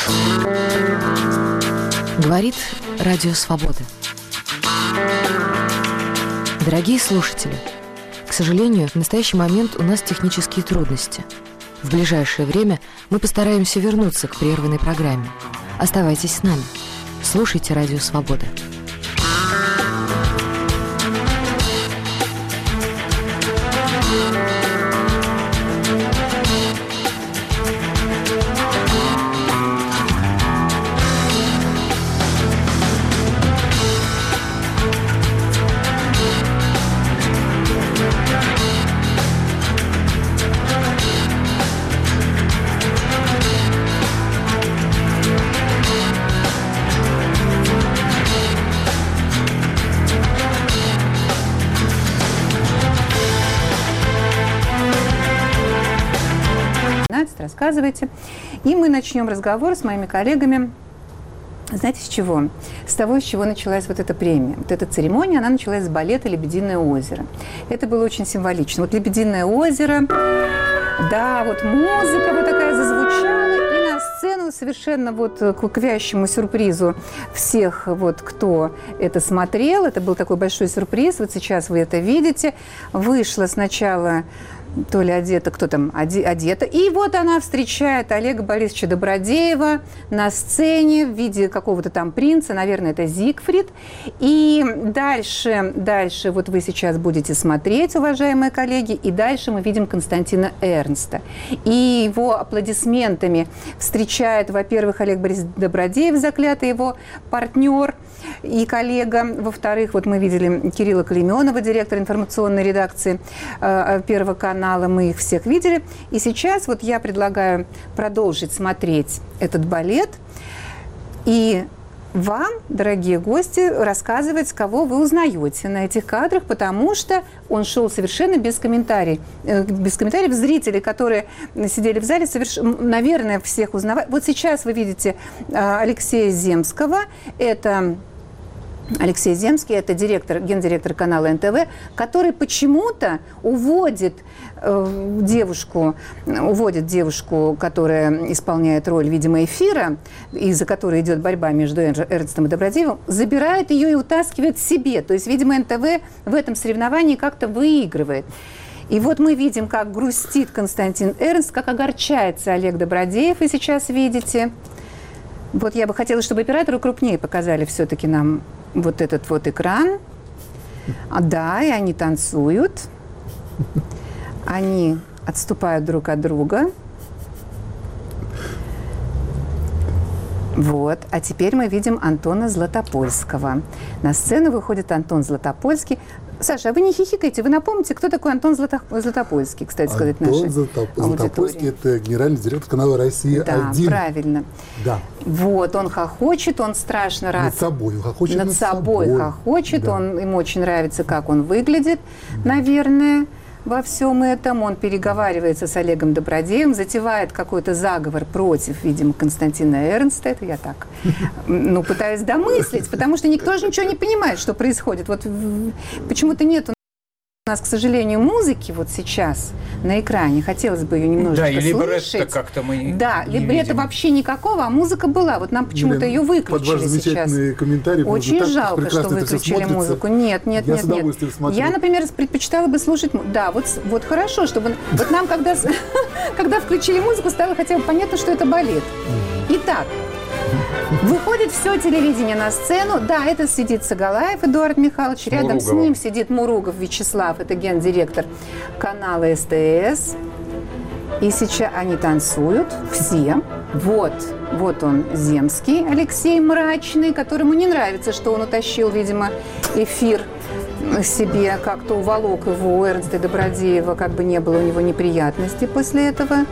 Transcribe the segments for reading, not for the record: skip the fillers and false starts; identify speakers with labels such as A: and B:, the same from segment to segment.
A: Говорит Радио Свобода. Дорогие слушатели, к сожалению, в настоящий момент у нас технические трудности. В ближайшее время мы постараемся вернуться к прерванной программе. Оставайтесь с нами. Слушайте Радио Свобода.
B: Рассказывайте. И мы начнем разговор с моими коллегами. Знаете, с чего? С того, с чего началась вот эта премия. Вот эта церемония, она началась с балета «Лебединое озеро». Это было очень символично. Вот «Лебединое озеро», да, вот музыка вот такая зазвучала, и на сцену совершенно вот к вящему сюрпризу всех, вот, кто это смотрел, это был такой большой сюрприз, вот сейчас вы это видите, вышла сначала то ли одета, кто там одета. И вот она встречает Олега Борисовича Добродеева на сцене в виде какого-то там принца, наверное, это Зигфрид. И дальше вот вы сейчас будете смотреть, уважаемые коллеги, и дальше мы видим Константина Эрнста. И его аплодисментами встречает, во-первых, Олег Борисович Добродеев, заклятый его партнер и коллега. Во-вторых, вот мы видели Кирилла Клейменова, директора информационной редакции Первого канала. Мы их всех видели. И сейчас вот я предлагаю продолжить смотреть этот балет. И вам, дорогие гости, рассказывать, кого вы узнаете на этих кадрах, потому что он шел совершенно без комментариев. Без комментариев. Зрители, которые сидели в зале, наверное, всех узнавали. Вот сейчас вы видите Алексея Земского. Это Алексей Земский, это гендиректор канала НТВ, который почему-то уводит девушку, которая исполняет роль, видимо, эфира, из-за которой идет борьба между Эрнстом и Добродеевым, забирает ее и утаскивает к себе. То есть, видимо, НТВ в этом соревновании как-то выигрывает. И вот мы видим, как грустит Константин Эрнст, как огорчается Олег Добродеев, вы сейчас видите. Вот я бы хотела, чтобы операторы крупнее показали все-таки нам вот этот вот экран. Да, и они танцуют. Они отступают друг от друга. Вот. А теперь мы видим Антона Златопольского. На сцену выходит Антон Златопольский. Саша, а вы не хихикаете? Вы напомните, кто такой Антон Златопольский, кстати сказать, нашей
C: Златопольский – это генеральный директор канала «Россия-1».
B: Да, правильно. Да. Вот, он хохочет, он страшно рад.
C: Над собой хохочет.
B: Над собой хохочет, да. Ему очень нравится, как он выглядит, наверное, во всем этом. Он переговаривается с Олегом Добродеевым, затевает какой-то заговор против, видимо, Константина Эрнста. Это я так, пытаюсь домыслить, потому что никто же ничего не понимает, что происходит. Вот почему-то нет у нас, к сожалению, музыки вот сейчас на экране. Хотелось бы ее немножечко слышать.
D: Да, и либретто как-то мы не
B: либретто вообще никакого, а музыка была. Вот нам почему-то ее выключили
C: под ваш замечательный
B: сейчас.
C: Комментарий.
B: Очень жалко, что выключили музыку. Нет. Я, например, предпочитала бы слушать... Да, вот хорошо, чтобы... Вот нам, когда включили музыку, стало хотя бы понятно, что это балет. Итак, выходит все телевидение на сцену. Да, это сидит Сагалаев Эдуард Михайлович. Рядом с ним сидит Муругов Вячеслав. Это гендиректор канала СТС. И сейчас они танцуют все. Вот он, Земский Алексей мрачный, которому не нравится, что он утащил, видимо, эфир себе, как-то уволок его, Эрнста Добродеева, как бы не было у него неприятностей после этого.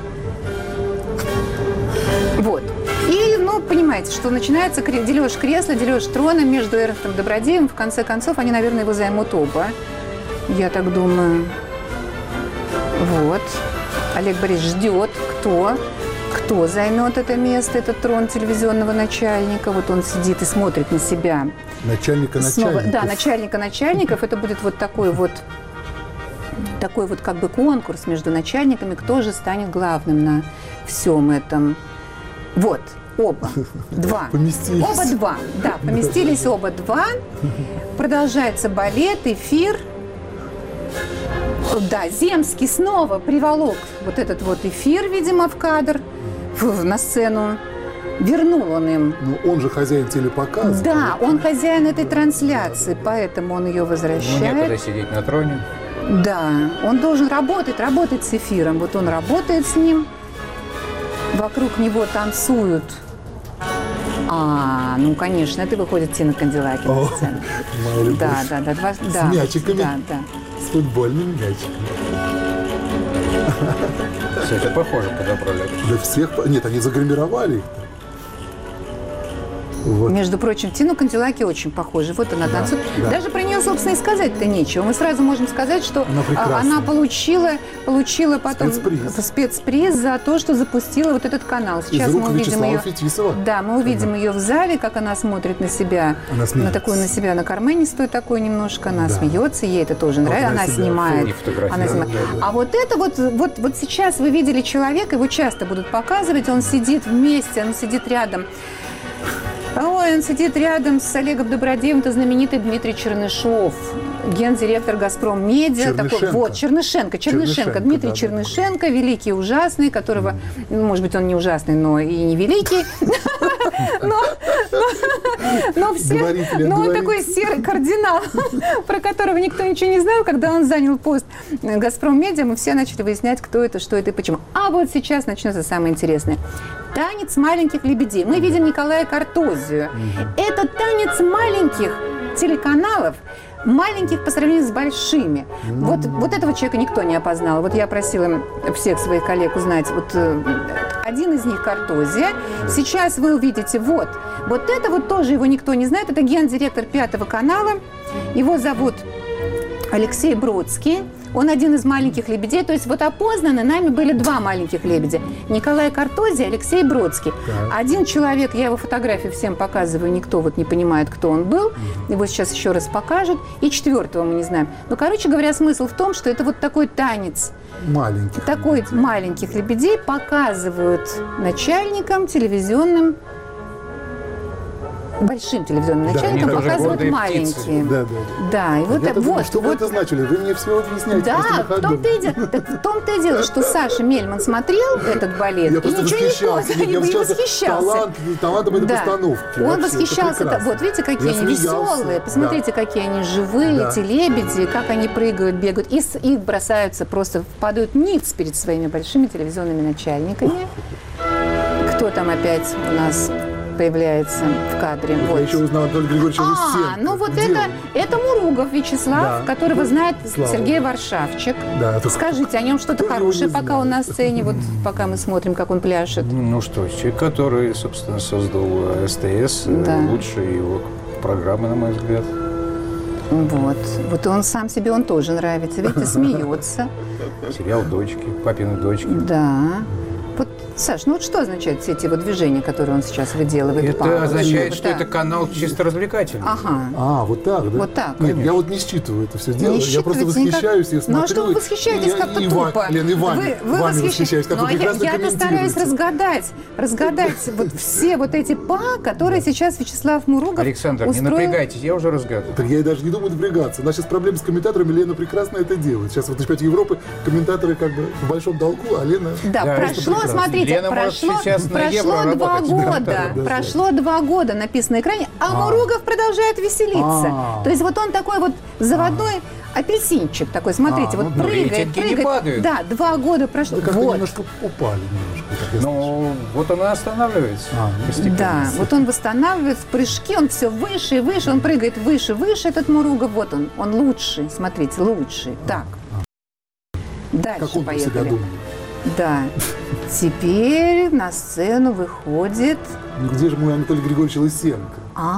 B: Вот. И, понимаете, что начинается дележ кресла, дележ трона между Эрнстом и Добродеевым. В конце концов, они, наверное, его займут оба. Я так думаю. Вот. Олег Борисович ждет, кто займет это место, этот трон телевизионного начальника. Вот он сидит и смотрит на себя.
C: Начальника начальников.
B: Да, начальника начальников. Это будет вот такой вот как бы конкурс между начальниками, кто же станет главным на всем этом. Вот. Оба. Два.
C: Поместились.
B: Оба два. Да, поместились оба два. Продолжается балет, эфир. Да, Земский снова приволок вот этот вот эфир, видимо, в кадр, на сцену. Вернул он им.
C: Ну, он же хозяин телепоказа.
B: Да, он хозяин этой трансляции, поэтому он ее возвращает.
D: Ему некогда сидеть на троне.
B: Да, он должен работать с эфиром. Вот он работает с ним. Вокруг него танцуют. Ну, конечно, это выходит Тина Канделаки на сцену. Да.
C: С мячиками.
B: Да.
C: С футбольным мячиком.
D: Кстати, похоже подобрали.
C: Да всех... Нет, они загримировали их. Вот.
B: Между прочим, Тину Канделаки очень похожа. Вот она танцует.
C: Да.
B: Даже про нее, собственно, и сказать-то нечего. Мы сразу можем сказать, что она получила потом спецприз за то, что запустила вот этот канал. Сейчас
C: из рук
B: мы увидим
C: Вячеслава
B: ее.
C: Фетисова.
B: Да, мы увидим ее в зале, как она смотрит на себя, на себя, на карменистую такой немножко. Она смеется, ей это тоже нравится. Она снимает. А вот это вот сейчас вы видели человека, его часто будут показывать. Он сидит вместе, он сидит рядом. Он сидит рядом с Олегом Добродеевым, это знаменитый Дмитрий Чернышов, гендиректор «Газпром Медиа». Чернышенко. Дмитрий Чернышенко, великий, ужасный, которого, может быть, он не ужасный, но и не великий. Но он такой серый кардинал, про которого никто ничего не знал. Когда он занял пост «Газпром Медиа», мы все начали выяснять, кто это, что это и почему. А вот сейчас начнется самое интересное. Танец маленьких лебедей. Мы видим Николая Картозию. Это танец маленьких телеканалов, маленьких по сравнению с большими. Вот этого человека никто не опознал. Вот я просила всех своих коллег узнать. Вот один из них Картозия. Сейчас вы увидите, вот это вот тоже его никто не знает. Это гендиректор 5 канала. Его зовут Алексей Бродский. Он один из маленьких лебедей. То есть вот опознаны нами были 2 маленьких лебедя. Николай Картозий, Алексей Бродский.
C: Так.
B: Один человек, я его фотографию всем показываю, никто вот не понимает, кто он был. Его сейчас еще раз покажут. И 4-го мы не знаем. Но, короче говоря, смысл в том, что это вот такой танец. Маленьких лебедей показывают начальникам телевизионным, большим телевизионным начальникам, показывают маленькие. Да, и вот
C: что вы это значили? Вы мне все объясняете.
B: Да, в том-то и дело, что Саша Мельман смотрел этот балет и ничего не восхищался.
C: Талантом этой постановки.
B: Он восхищался. Вот видите, какие они веселые. Посмотрите, какие они живые, эти лебеди, как они прыгают, бегают. И бросаются, просто падают ниц перед своими большими телевизионными начальниками. Кто там опять у нас появляется в кадре?
C: Я еще узнал Анатолия Григорьевича Лысенко.
B: Ну вот это Муругов Вячеслав, которого знает Сергей Варшавчик.
C: Да,
B: скажите о нем что-то хорошее, пока он на сцене, вот пока мы смотрим, как он пляшет.
D: Ну что, человек, который, собственно, создал СТС, лучшие его программы, на мой взгляд. Вот он сам себе, он тоже нравится, видите, смеется. Сериал «Дочки», «Папины дочки».
B: Да. Вот, Саш, ну вот что означают все эти вот движения, которые он сейчас выделывает?
D: Это означает, что это канал чисто развлекательный.
B: Ага.
C: Вот так, да?
B: Вот так.
C: Нет, я вот не считываю это все дело. Я просто восхищаюсь, я смотрю.
B: Ну а что вы восхищаетесь как-то тупо?
C: Лен, и вами восхищаюсь, как вы прекрасно
B: Я-то стараюсь разгадать вот все вот эти которые сейчас Вячеслав Муругов
D: Александр, не напрягайтесь, я уже разгадываю.
C: Так я и даже не думаю напрягаться. У нас сейчас проблемы с комментаторами, Лена прекрасно это делает. Сейчас вот на чемпионате Европы комментаторы как бы в большом долгу, а Лена...
B: Да, смотрите, прошло 2 года написано на экране, а Муругов продолжает веселиться. То есть вот он такой вот заводной апельсинчик такой, смотрите, вот прыгает. Да, 2 года прошло.
C: Да как-то немножко упали.
D: Ну, вот он и останавливается постепенно.
B: Да, вот он восстанавливается, прыжки, он все выше и выше, он прыгает выше, этот Муругов, вот он лучший, смотрите, лучший. Так, дальше поехали. Да. Теперь на сцену выходит...
C: Ну где же мой Анатолий Григорьевич Лысенко?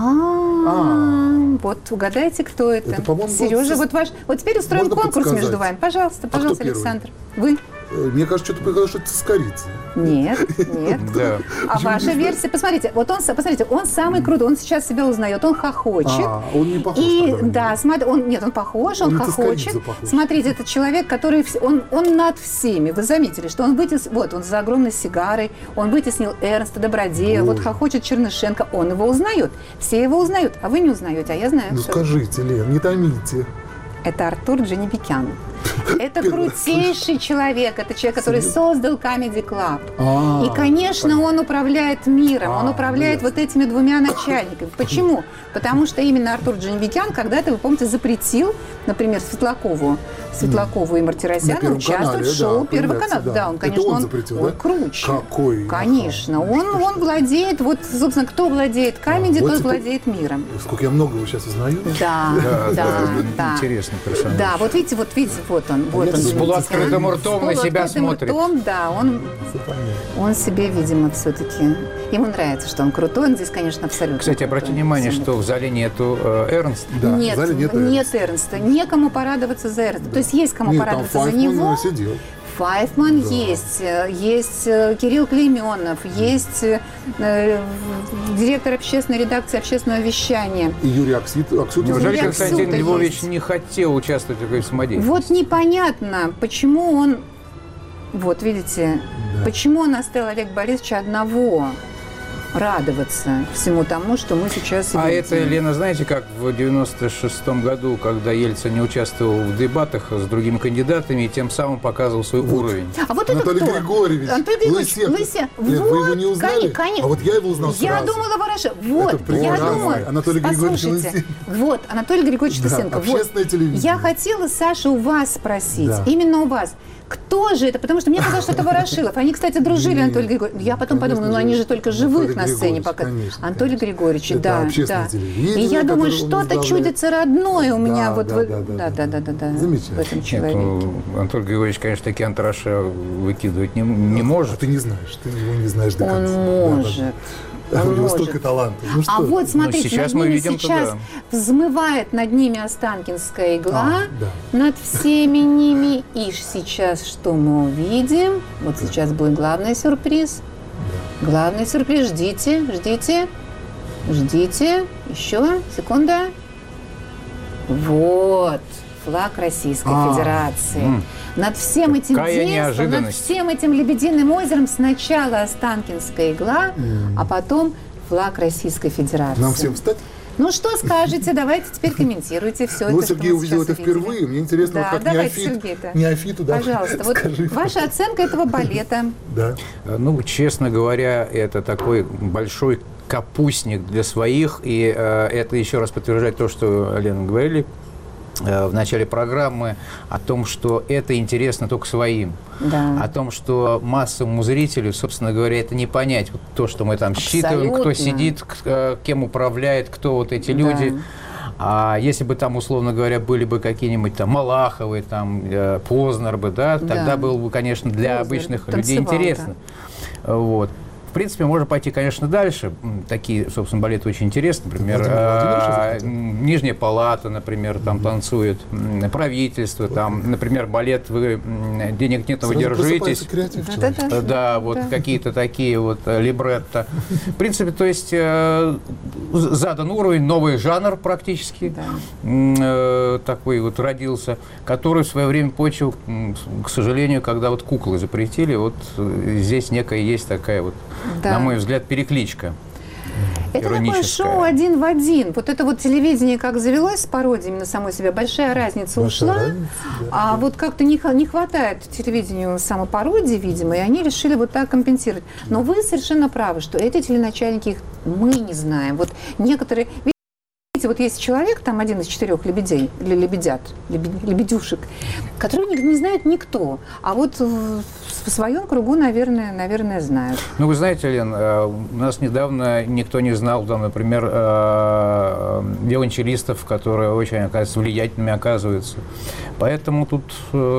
B: Вот угадайте, кто это.
C: Это, по-моему,
B: Сережа, вот теперь устроим конкурс между вами. Пожалуйста,
C: Александр.
B: Вы.
C: Мне кажется, что-то показалось, что это цискоридзе.
B: Нет.
D: Да.
B: А ваша версия, посмотрите, он самый крутой, он сейчас себя узнает, он хохочет.
C: Он не похож.
B: Да, смотри, он похож, он хохочет. Смотрите, это человек, который, он над всеми. Вы заметили, что он он за огромной сигарой, он вытеснил Эрнста Добродеева, вот хохочет Чернышенко, он его узнает. Все его узнают, а вы не узнаете, а я знаю.
C: Ну скажите, Лен, не томите.
B: Это Артур Джанибекян. Это крутейший человек. Это человек, который создал Comedy Club. И, конечно, он управляет миром. Он управляет вот этими двумя начальниками. Почему? Потому что именно Артур Джанибекян когда-то, вы помните, запретил, например, Светлакову и Мартиросяну участвовать в шоу Первого канала. Да, он, конечно, он круче.
C: Какой?
B: Конечно. Он владеет, вот, собственно, кто владеет Comedy, тот владеет миром.
C: Сколько я многого сейчас узнаю.
B: Да.
D: Интересный персонаж.
B: Да, вот видите, вот он.
D: С полуоткрытым ртом на себя смотрит.
B: Да, он себе, видимо, все-таки... Ему нравится, что он крутой, он здесь, конечно, абсолютно.
D: Кстати, обратите внимание, что в зале нету Эрнста.
C: Да,
B: нет Эрнста. Некому порадоваться за Эрнста. То есть есть кому порадоваться за него. Файфман есть Кирилл Клейменов, есть директор общественной редакции общественного вещания.
C: И Юрий Аксютов.
D: Неужели Константин Львович не хотел участвовать в такой самодеятельности?
B: Вот непонятно, почему он, вот видите, почему он оставил Олега Борисовича одного радоваться всему тому, что мы сейчас видим.
D: А это, Лена, знаете, как в 96-м году, когда Ельцин не участвовал в дебатах с другими кандидатами и тем самым показывал свой уровень.
B: А вот это
C: Анатолий
B: кто?
C: Григорьевич.
B: Анатолий Григорьевич. Лысия.
C: Лен, вы его не узнали?
B: Конечно.
C: А вот я его узнал сразу.
B: Я думала, Вороша. Вот, я думаю.
C: Анатолий Григорьевич
B: Лысенко. Вот, Анатолий Григорьевич Лысенко.
C: Общественное телевидение.
B: Я хотела, Саша, у вас спросить. Именно у вас. Кто же это? Потому что мне казалось, что это Ворошилов. Они, кстати, дружили, Анатолий Григорьевич. Я потом подумала, они же только живых на сцене показывают. Анатолий Григорьевич, да. И я думаю, что-то чудится родное у меня вот в этом человеке.
D: Анатолий Григорьевич, конечно, такие антраша выкидывать не может.
C: Ты не знаешь, ты его не знаешь до конца.
B: Он может.
C: У него столько талантов.
B: А вот смотрите,
D: сейчас
B: над
D: мы
B: ними
D: видим,
B: сейчас
D: да.
B: взмывает над ними Останкинская игла, над всеми ними. И сейчас что мы увидим? Вот сейчас будет главный сюрприз. Главный сюрприз. Ждите. Еще секунда. Вот. Флаг Российской Федерации. Над всем этим действом, над всем этим Лебединым озером сначала Останкинская игла, а потом флаг Российской Федерации.
C: Нам всем встать?
B: Ну, что скажете? Давайте теперь комментируйте все это.
C: Сергей увидел это впервые. Мне интересно, как неофиту.
B: Пожалуйста, вот ваша оценка этого балета.
C: Да.
D: Ну, честно говоря, это такой большой капустник для своих. И это еще раз подтверждает то, что, Лена, говорили в начале программы о том, что это интересно только своим.
B: Да.
D: О том, что массовому зрителю, собственно говоря, это не понять. Вот то, что мы там считываем, кто сидит, кем управляет, кто вот эти люди. А если бы там, условно говоря, были бы какие-нибудь там Малаховы, там, Познер бы, тогда было бы, конечно, для обычных людей интересно. Вот. В принципе, можно пойти, конечно, дальше. Такие, собственно, балеты очень интересны. Например, Нижняя палата, например, там танцует, правительство, там, например, балет «Вы денег нет, но вы держитесь». Да, вот какие-то такие вот либретто. В принципе, то есть задан уровень, новый жанр практически такой вот родился, который в свое время почву, к сожалению, когда вот куклы запретили, вот здесь некая есть такая вот, на мой взгляд, перекличка.
B: Это такое шоу один в один. Вот это вот телевидение как завелось с пародиями на самой себя, большая разница ушла. А вот как-то не хватает телевидению самопародии, видимо, и они решили вот так компенсировать. Но вы совершенно правы, что эти теленачальники, их мы не знаем. Вот некоторые... Видите, вот есть человек, там один из 4 лебедей, или лебедюшек, которого не знает никто. А вот в своем кругу, наверное, знают.
D: Ну, вы знаете, Лен, у нас недавно никто не знал, там, например, виолончелистов, которые очень, оказывается, влиятельными оказываются. Поэтому тут,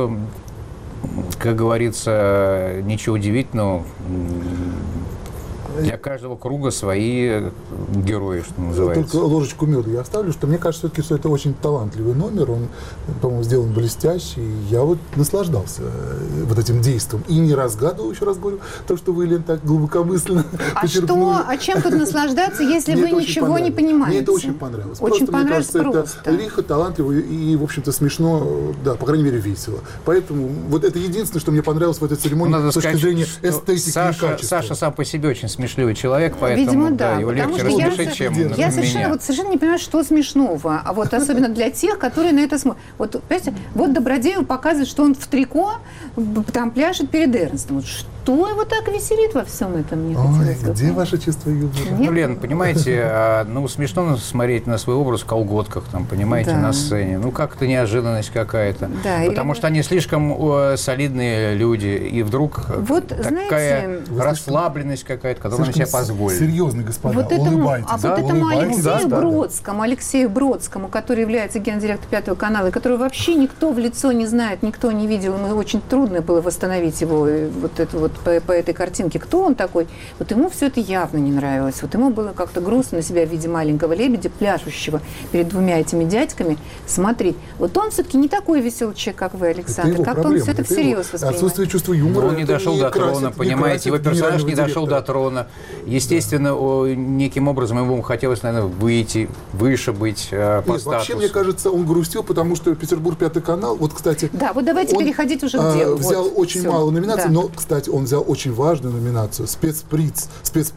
D: как говорится, ничего удивительного. Для каждого круга свои герои, что называется.
C: Только ложечку меда я оставлю, что мне кажется, все-таки, что это очень талантливый номер, он, по-моему, сделан блестяще, и я вот наслаждался вот этим действием. И не разгадывал, еще раз говорю, то, что вы, Лен, так глубокомысленно почерпнули.
B: А чем тут наслаждаться, если вы ничего не понимаете?
C: Мне это очень понравилось.
B: Очень
C: понравилось, мне кажется,
B: просто.
C: это лихо, талантливо и, в общем-то, смешно, да, по крайней мере, весело. Поэтому вот это единственное, что мне понравилось в этой церемонии с точки зрения эстетики и качества.
D: Саша сам по себе очень смешливый человек, поэтому
B: видимо, да,
D: его легче рассмешить, чем
B: я совершенно не понимаю, что смешного. А вот особенно для тех, которые на это смотрят. Вот, понимаете, вот Добродеев показывает, что он в трико там пляшет перед Эрнстом. Вот что его так веселит во всем этом? Мне
C: где ваше чувство юмора?
D: Ну, Лен, понимаете, смешно смотреть на свой образ в колготках, там, понимаете, на сцене. Ну, как-то неожиданность какая-то. Да, потому что они слишком солидные люди, и вдруг вот, такая расслабленность какая-то, которую они себе позволили.
C: Серьезный господа,
B: вот улыбайтесь. А вот этому Алексею Бродскому, который является гендиректором Пятого канала, и которого вообще никто в лицо не знает, никто не видел, ему очень трудно было восстановить его вот это вот по этой картинке, кто он такой, вот ему все это явно не нравилось. Вот ему было как-то грустно на себя в виде маленького лебедя, пляшущего перед двумя этими дядьками, смотреть. Вот он все-таки не такой веселый человек, как вы, Александр. Как-то он все это всерьез воспринимает.
C: Отсутствие чувства юмора.
D: Он не дошел до трона, понимаете, его персонаж не дошел до трона. Естественно, неким образом ему хотелось, наверное, выйти, выше быть по статусу.
C: Вообще, мне кажется, он грустил, потому что Петербург Пятый канал, вот, кстати...
B: Да, вот давайте переходить уже к делу.
C: Взял очень мало номинаций, но, кстати, он взял очень важную номинацию, спецприз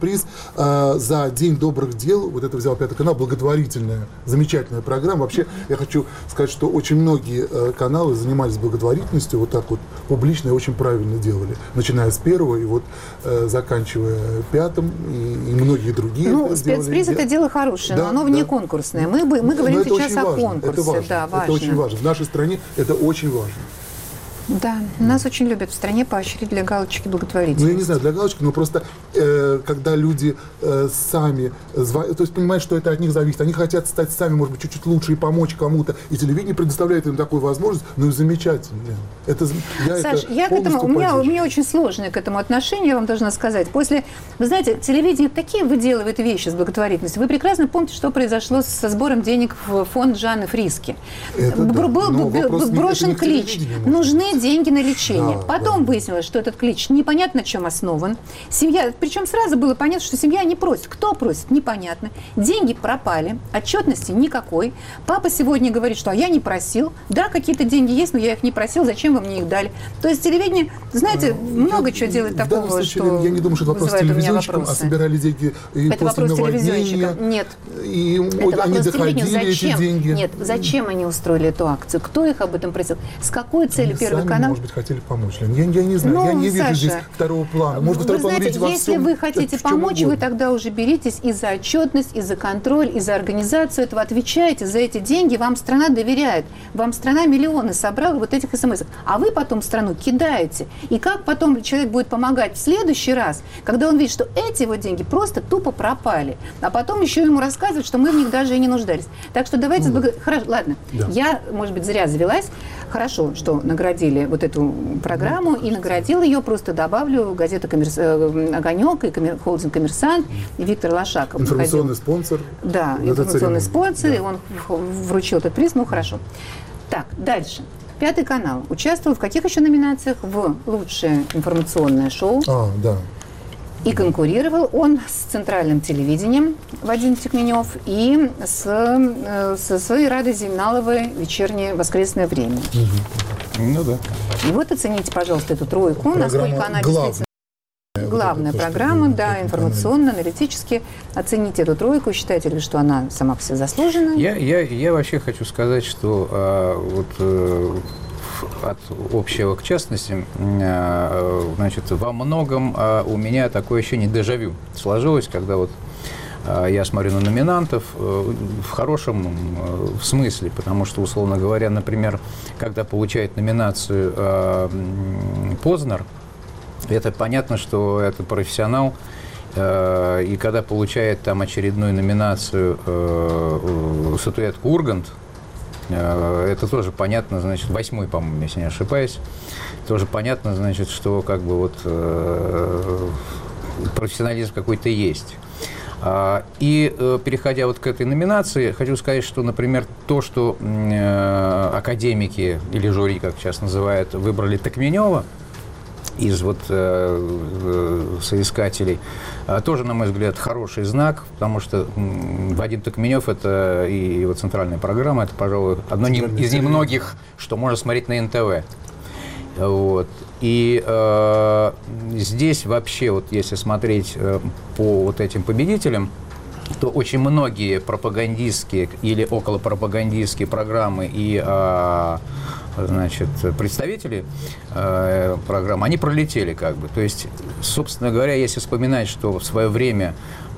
C: за День добрых дел, вот это взял Пятый канал, благотворительная, замечательная программа. Вообще, я хочу сказать, что очень многие каналы занимались благотворительностью, вот так вот публично и очень правильно делали, начиная с первого и вот заканчивая Пятым, и многие другие.
B: Ну, спецприз это дело хорошее, но оно внеконкурсное. Мы говорим сейчас о конкурсе.
C: Это очень важно. В нашей стране это очень важно.
B: Да, нас очень любят в стране поощрить для галочки благотворительности.
C: Ну, я не знаю, для галочки, но просто когда люди сами, то есть понимают, что это от них зависит, они хотят стать сами, может быть, чуть-чуть лучше и помочь кому-то, и телевидение предоставляет им такую возможность, ну и замечательно.
B: Саш, у меня очень сложное к этому отношение, я вам должна сказать. Вы знаете, телевидение такие выделывает вещи с благотворительностью. Вы прекрасно помните, что произошло со сбором денег в фонд Жанны Фриске. Был брошен клич. Нужны деньги на лечение. Потом выяснилось, что этот клич непонятно на чем основан. Семья, причем сразу было понятно, что семья не просит. Кто просит, непонятно. Деньги пропали, отчетности никакой. Папа сегодня говорит, что я не просил. Да, какие-то деньги есть, но я их не просил. Зачем вы мне их дали? То есть телевидение, знаете, много чего делает такого, что
C: я не думаю, что это вопрос телевизионщикам, а собирали деньги и
B: это
C: после наводнения.
B: Нет.
C: И они доходили, эти деньги.
B: Нет, зачем они устроили эту акцию? Кто их об этом просил? С какой целью Первый канал?
C: Может быть, хотели помочь. Я не знаю, я не вижу здесь второго плана. Может, второй план видите во всем.
B: Если вы хотите помочь, вы тогда уже беритесь и за отчетность, и за контроль, и за организацию этого. Отвечаете за эти деньги, вам страна доверяет. Вам страна миллионы собрала вот этих смс-ок. А вы потом страну кидаете. И как потом человек будет помогать в следующий раз, когда он видит, что эти его деньги просто тупо пропали. А потом еще ему рассказывают, что мы в них даже и не нуждались. Так что давайте... Хорошо, ладно. Да. Я, может быть, зря завелась. Хорошо, что наградили вот эту программу, и наградил ее, просто добавлю, газета «Огонек» и холдинг «Коммерсант», и Виктор Лошаков.
C: Информационный спонсор.
B: Да, информационный спонсор, да. И он вручил этот приз, ну хорошо. Так, дальше. Пятый канал участвовал в каких еще номинациях? В лучшее информационное шоу.
C: Да.
B: И конкурировал он с центральным телевидением Вадим Тикменев и со своей Радой Зейналовой «Вечернее воскресное время».
C: Ну да.
B: И вот оцените, пожалуйста, эту тройку, насколько она действительно... Главная программа, да, информационно, аналитически. Оцените эту тройку, считаете ли, что она сама по себе заслужена?
D: Я вообще хочу сказать, что от общего к частности, значит, во многом у меня такое ощущение дежавю сложилось, когда вот я смотрю на номинантов в хорошем смысле, потому что, условно говоря, например, когда получает номинацию Познер, это понятно, что это профессионал, и когда получает там очередную номинацию статуэтку Ургант, это тоже понятно, значит, 8-й, по-моему, если не ошибаюсь, тоже понятно, значит, что как бы вот профессионализм какой-то есть. И переходя вот к этой номинации, хочу сказать, что, например, то, что академики, или жюри, как сейчас называют, выбрали Токменева из вот соискателей, тоже, на мой взгляд, хороший знак, потому что Вадим Токменев — это и его центральная программа, это, пожалуй, одно из немногих, что можно смотреть на НТВ. Вот. И здесь вообще, вот если смотреть по вот этим победителям, то очень многие пропагандистские или околопропагандистские программы и значит, представители программы, они пролетели как бы. То есть, собственно говоря, если вспоминать, что в свое время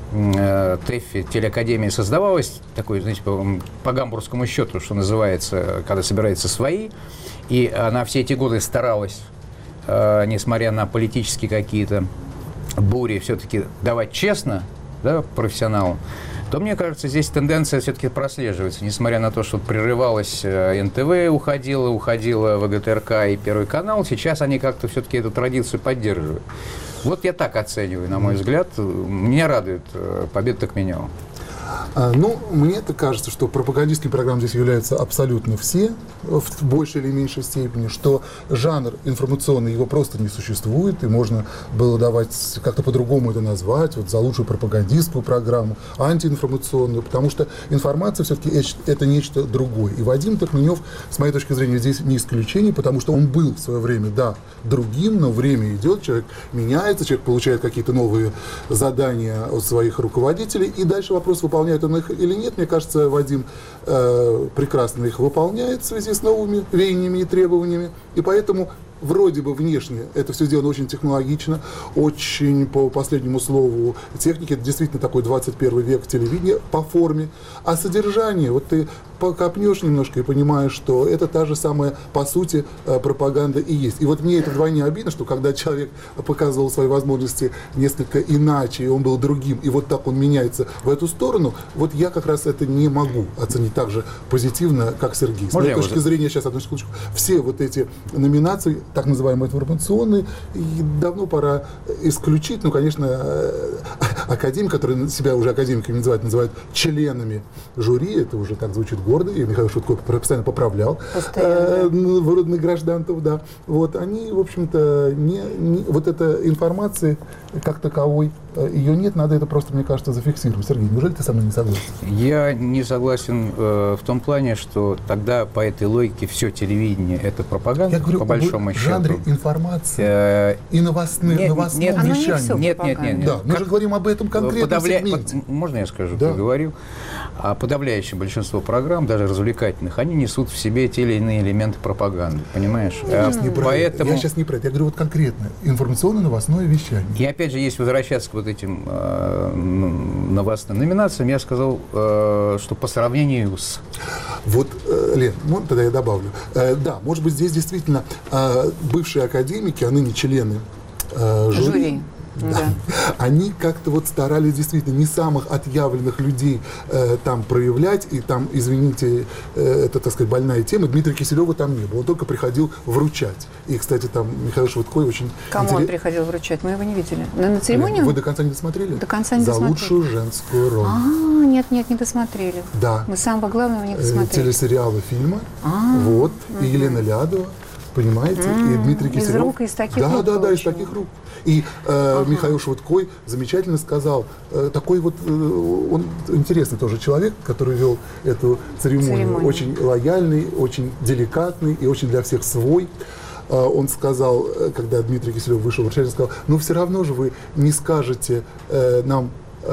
D: ТЭФИ, телеакадемия, создавалась такой, знаете, по гамбургскому счету, что называется, когда собираются свои, и она все эти годы старалась, несмотря на политические какие-то бури, все-таки давать честно, да, профессионалам, то, мне кажется, здесь тенденция все-таки прослеживается, несмотря на то, что прерывалось НТВ, уходила ВГТРК и Первый канал, сейчас они как-то все-таки эту традицию поддерживают. Вот я так оцениваю, на мой взгляд. Меня радует победа Токменева.
C: Ну, мне-то кажется, что пропагандистскими программами здесь являются абсолютно все, в большей или меньшей степени, что жанр информационный, его просто не существует, и можно было давать, как-то по-другому это назвать, вот за лучшую пропагандистскую программу, антиинформационную, потому что информация все-таки это нечто другое. И Вадим Токменев, с моей точки зрения, здесь не исключение, потому что он был в свое время, да, другим, но время идет, человек меняется, человек получает какие-то новые задания от своих руководителей, и дальше вопрос, выполняет он их или нет. Мне кажется, Вадим прекрасно их выполняет в связи с новыми веяниями и требованиями, и поэтому вроде бы внешне это все сделано очень технологично, очень по последнему слову техники. Это действительно такой 21 век телевидения по форме. А содержание, вот ты покопнешь немножко и понимаешь, что это та же самая, по сути, пропаганда и есть. И вот мне это вдвойне обидно, что когда человек показывал свои возможности несколько иначе, и он был другим, и вот так он меняется в эту сторону, вот я как раз это не могу оценить так же позитивно, как Сергей. С моей точки зрения, сейчас, одну секундочку, все вот эти номинации, так называемые информационные, давно пора исключить. Ну, конечно, академики, которые себя уже академиками называют членами жюри, это уже так звучит гордо, и Михаил Шутко постоянно поправлял народных гражданов, да. Вот, они, в общем-то, вот эта информация как таковой, ее нет, надо это просто, мне кажется, зафиксировать. Сергей, неужели ты со мной не согласен?
D: Я не согласен в том плане, что тогда по этой логике все телевидение – это пропаганда,
C: я говорю,
D: по большому счету.
C: В жанре информации и новостном вещании.
D: Нет.
C: Да, мы же говорим об этом конкретном сегменте.
D: Можно я скажу,
C: да.
D: Говорил? А подавляющее большинство программ, даже развлекательных, они несут в себе те или иные элементы пропаганды, понимаешь?
C: Я сейчас не про это. Я говорю вот конкретно. Информационно-новостное вещание.
D: И опять же, если возвращаться к вот этим новостным номинациям, я сказал, что по сравнению с...
C: Вот, Лен, тогда я добавлю. Да, может быть, здесь действительно бывшие академики, а ныне члены жюри. Да. Они как-то вот старались действительно не самых отъявленных людей там проявлять, и там, извините, это, так сказать, больная тема. Дмитрия Киселева там не было, он только приходил вручать. И, кстати, там Михаил Швыдко очень...
B: Кому он приходил вручать? Мы его не видели. На церемонию?
C: Вы до конца не досмотрели?
B: До конца не досмотрели.
C: За лучшую женскую роль.
B: Нет, не досмотрели.
C: Да.
B: Мы самого главного не досмотрели.
C: Телесериалы, фильма. Вот. И Елена Лядова. Понимаете? И Дмитрий Киселев.
B: Из рук, из таких рук.
C: Да, из таких рук. И Михаил Швыдко замечательно сказал, такой вот, он интересный тоже человек, который вел эту церемонию. Очень лояльный, очень деликатный и очень для всех свой. Он сказал, когда Дмитрий Киселев вышел вручать, он сказал, ну все равно же вы не скажете нам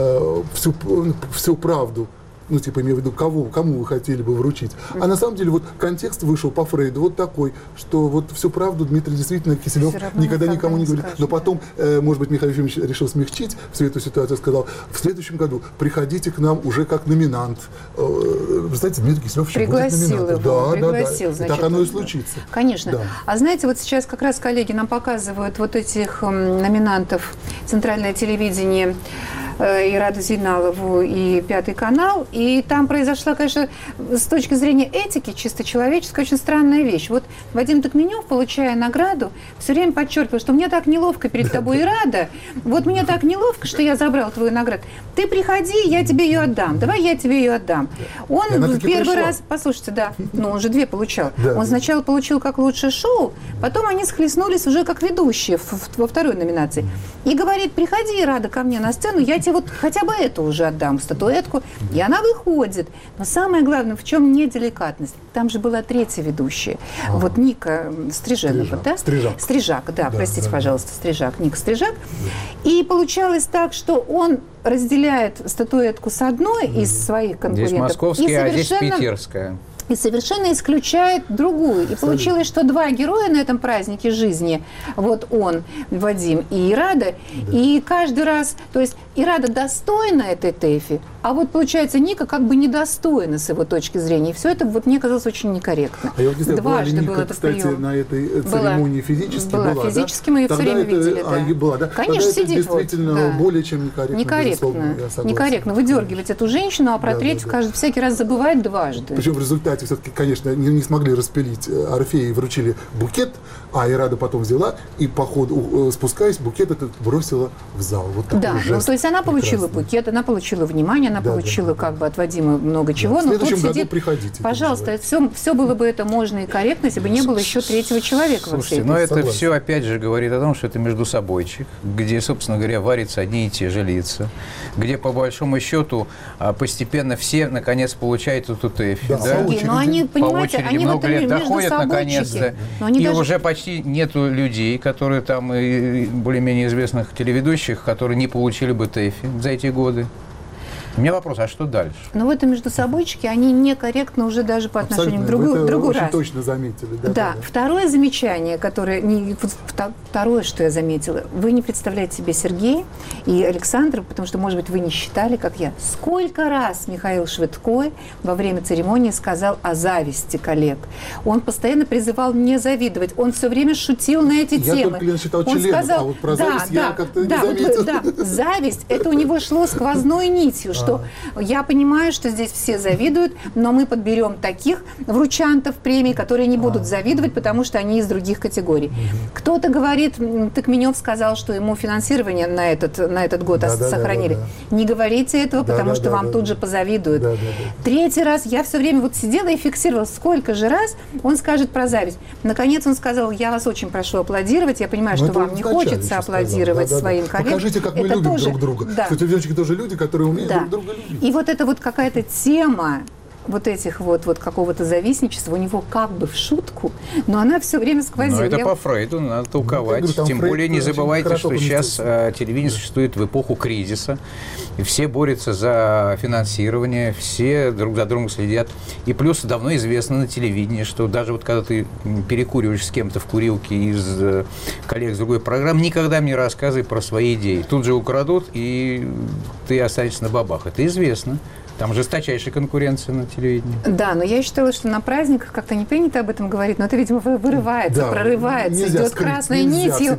C: всю правду. Ну, типа, имею в виду, кому вы хотели бы вручить. А на самом деле, вот контекст вышел по Фрейду вот такой, что вот всю правду Дмитрий действительно Киселев никогда никому не говорит. Но потом, может быть, Михаил Ефимович решил смягчить всю эту ситуацию, сказал, в следующем году приходите к нам уже как номинант. Представляете, Дмитрий Киселев еще будет номинантом.
B: Пригласил,
C: значит, так оно и случится.
B: Конечно.
C: Да.
B: А знаете, вот сейчас как раз коллеги нам показывают вот этих номинантов «Центральное телевидение». и Раду Зейналову, и Пятый канал. И там произошла, конечно, с точки зрения этики, чисто человеческой, очень странная вещь. Вот Вадим Токменев, получая награду, все время подчеркивал, что мне так неловко перед тобой, Рада. Вот мне так неловко, что я забрал твою награду. Ты приходи, я тебе ее отдам. Давай я тебе ее отдам. Он в первый раз, послушайте, да, ну он же 2 получал. Он сначала получил как лучшее шоу, потом они схлестнулись уже как ведущие во второй номинации. И говорит: приходи, Рада, ко мне на сцену, я тебе вот хотя бы эту уже отдам, статуэтку. И она выходит. Но самое главное, в чем неделикатность? Там же была 3-я ведущая. Вот Ника Стриженова, да? Стрижак, да, простите, пожалуйста, Стрижак, Ника Стрижак. И получалось так, что он разделяет статуэтку с одной из своих конкурентов.
D: Здесь московская, а здесь питерская.
B: И совершенно исключает другую. И получилось, что 2 героя на этом празднике жизни, вот он, Вадим, и Ирада, и каждый раз, то есть Ирада достойна этой ТЭФи, а вот, получается, Ника как бы недостойна с его точки зрения. И все это вот мне казалось очень некорректно.
C: А я вот не знаю, была ли Ника, кстати, на этой церемонии физически?
B: Была, физически мы ее все время видели. Да.
C: Была, да?
B: Конечно,
C: сидит
B: действительно
C: более чем некорректно.
B: Некорректно выдергивать эту женщину, а про третью всякий раз забывает дважды.
C: Причем в результате все-таки, конечно, не смогли распилить Орфея и вручили букет, а Ирада потом взяла и по ходу, спускаясь, букет этот бросила в зал. Вот
B: да, ну, то есть она получила букет, она получила внимание, она получила как бы от Вадима много чего.
C: В следующем году приходите.
B: Пожалуйста, все было бы это можно и корректно, если бы не было еще 3-го человека.
D: Слушайте, но это все опять же говорит о том, что это междусобойчик, где, собственно говоря, варятся одни и те же лица, где по большому счету постепенно все наконец получают эту ТЭФи. Да?
B: Но они, понимаете,
D: по очереди много лет доходят наконец-то, и
B: даже...
D: уже почти нету людей, которые там, и более-менее известных телеведущих, которые не получили бы ТЭФи за эти годы. У меня вопрос, а что дальше?
B: Но в этом междусобойчике они некорректны уже даже по отношению к другому раз.
C: Точно заметили.
B: Да. Второе замечание, второе, что я заметила, вы не представляете себе, Сергей и Александр, потому что, может быть, вы не считали, как я, сколько раз Михаил Швидкой во время церемонии сказал о зависти коллег. Он постоянно призывал не завидовать, он все время шутил на эти темы.
C: Я только считал членов, а вот про зависть я как-то не заметил.
B: Да, зависть, это у него шло сквозной нитью, что я понимаю, что здесь все завидуют, но мы подберем таких вручантов премий, которые не будут завидовать, потому что они из других категорий. Кто-то говорит, Токменев сказал, что ему финансирование на этот год сохранили. Не говорите этого, потому что вам тут же позавидуют. 3-й раз я все время вот сидела и фиксировала, сколько же раз он скажет про зависть. Наконец он сказал: я вас очень прошу аплодировать, я понимаю, что вам не хочется аплодировать своим коллегам.
C: Покажите, как мы любим друг друга. Кстати, девочки тоже люди, которые умеют друг друга любить.
B: И вот это вот какая-то тема вот этих вот какого-то завистничества у него как бы в шутку, но она все время сквозила.
D: Но это по Фрейду надо толковать. Тем более не забывайте, что сейчас телевидение существует в эпоху кризиса, и все борются за финансирование, все друг за другом следят. И плюс давно известно на телевидении, что даже вот когда ты перекуриваешь с кем-то в курилке из коллег с другой программы, никогда мне рассказывай про свои идеи. Тут же украдут, и ты останешься на бабах. Это известно. Там жесточайшая конкуренция на телевидении. Да,
B: но я считала, что на праздниках как-то не принято об этом говорить, но это, видимо, вырывается, прорывается, идет красной нитью.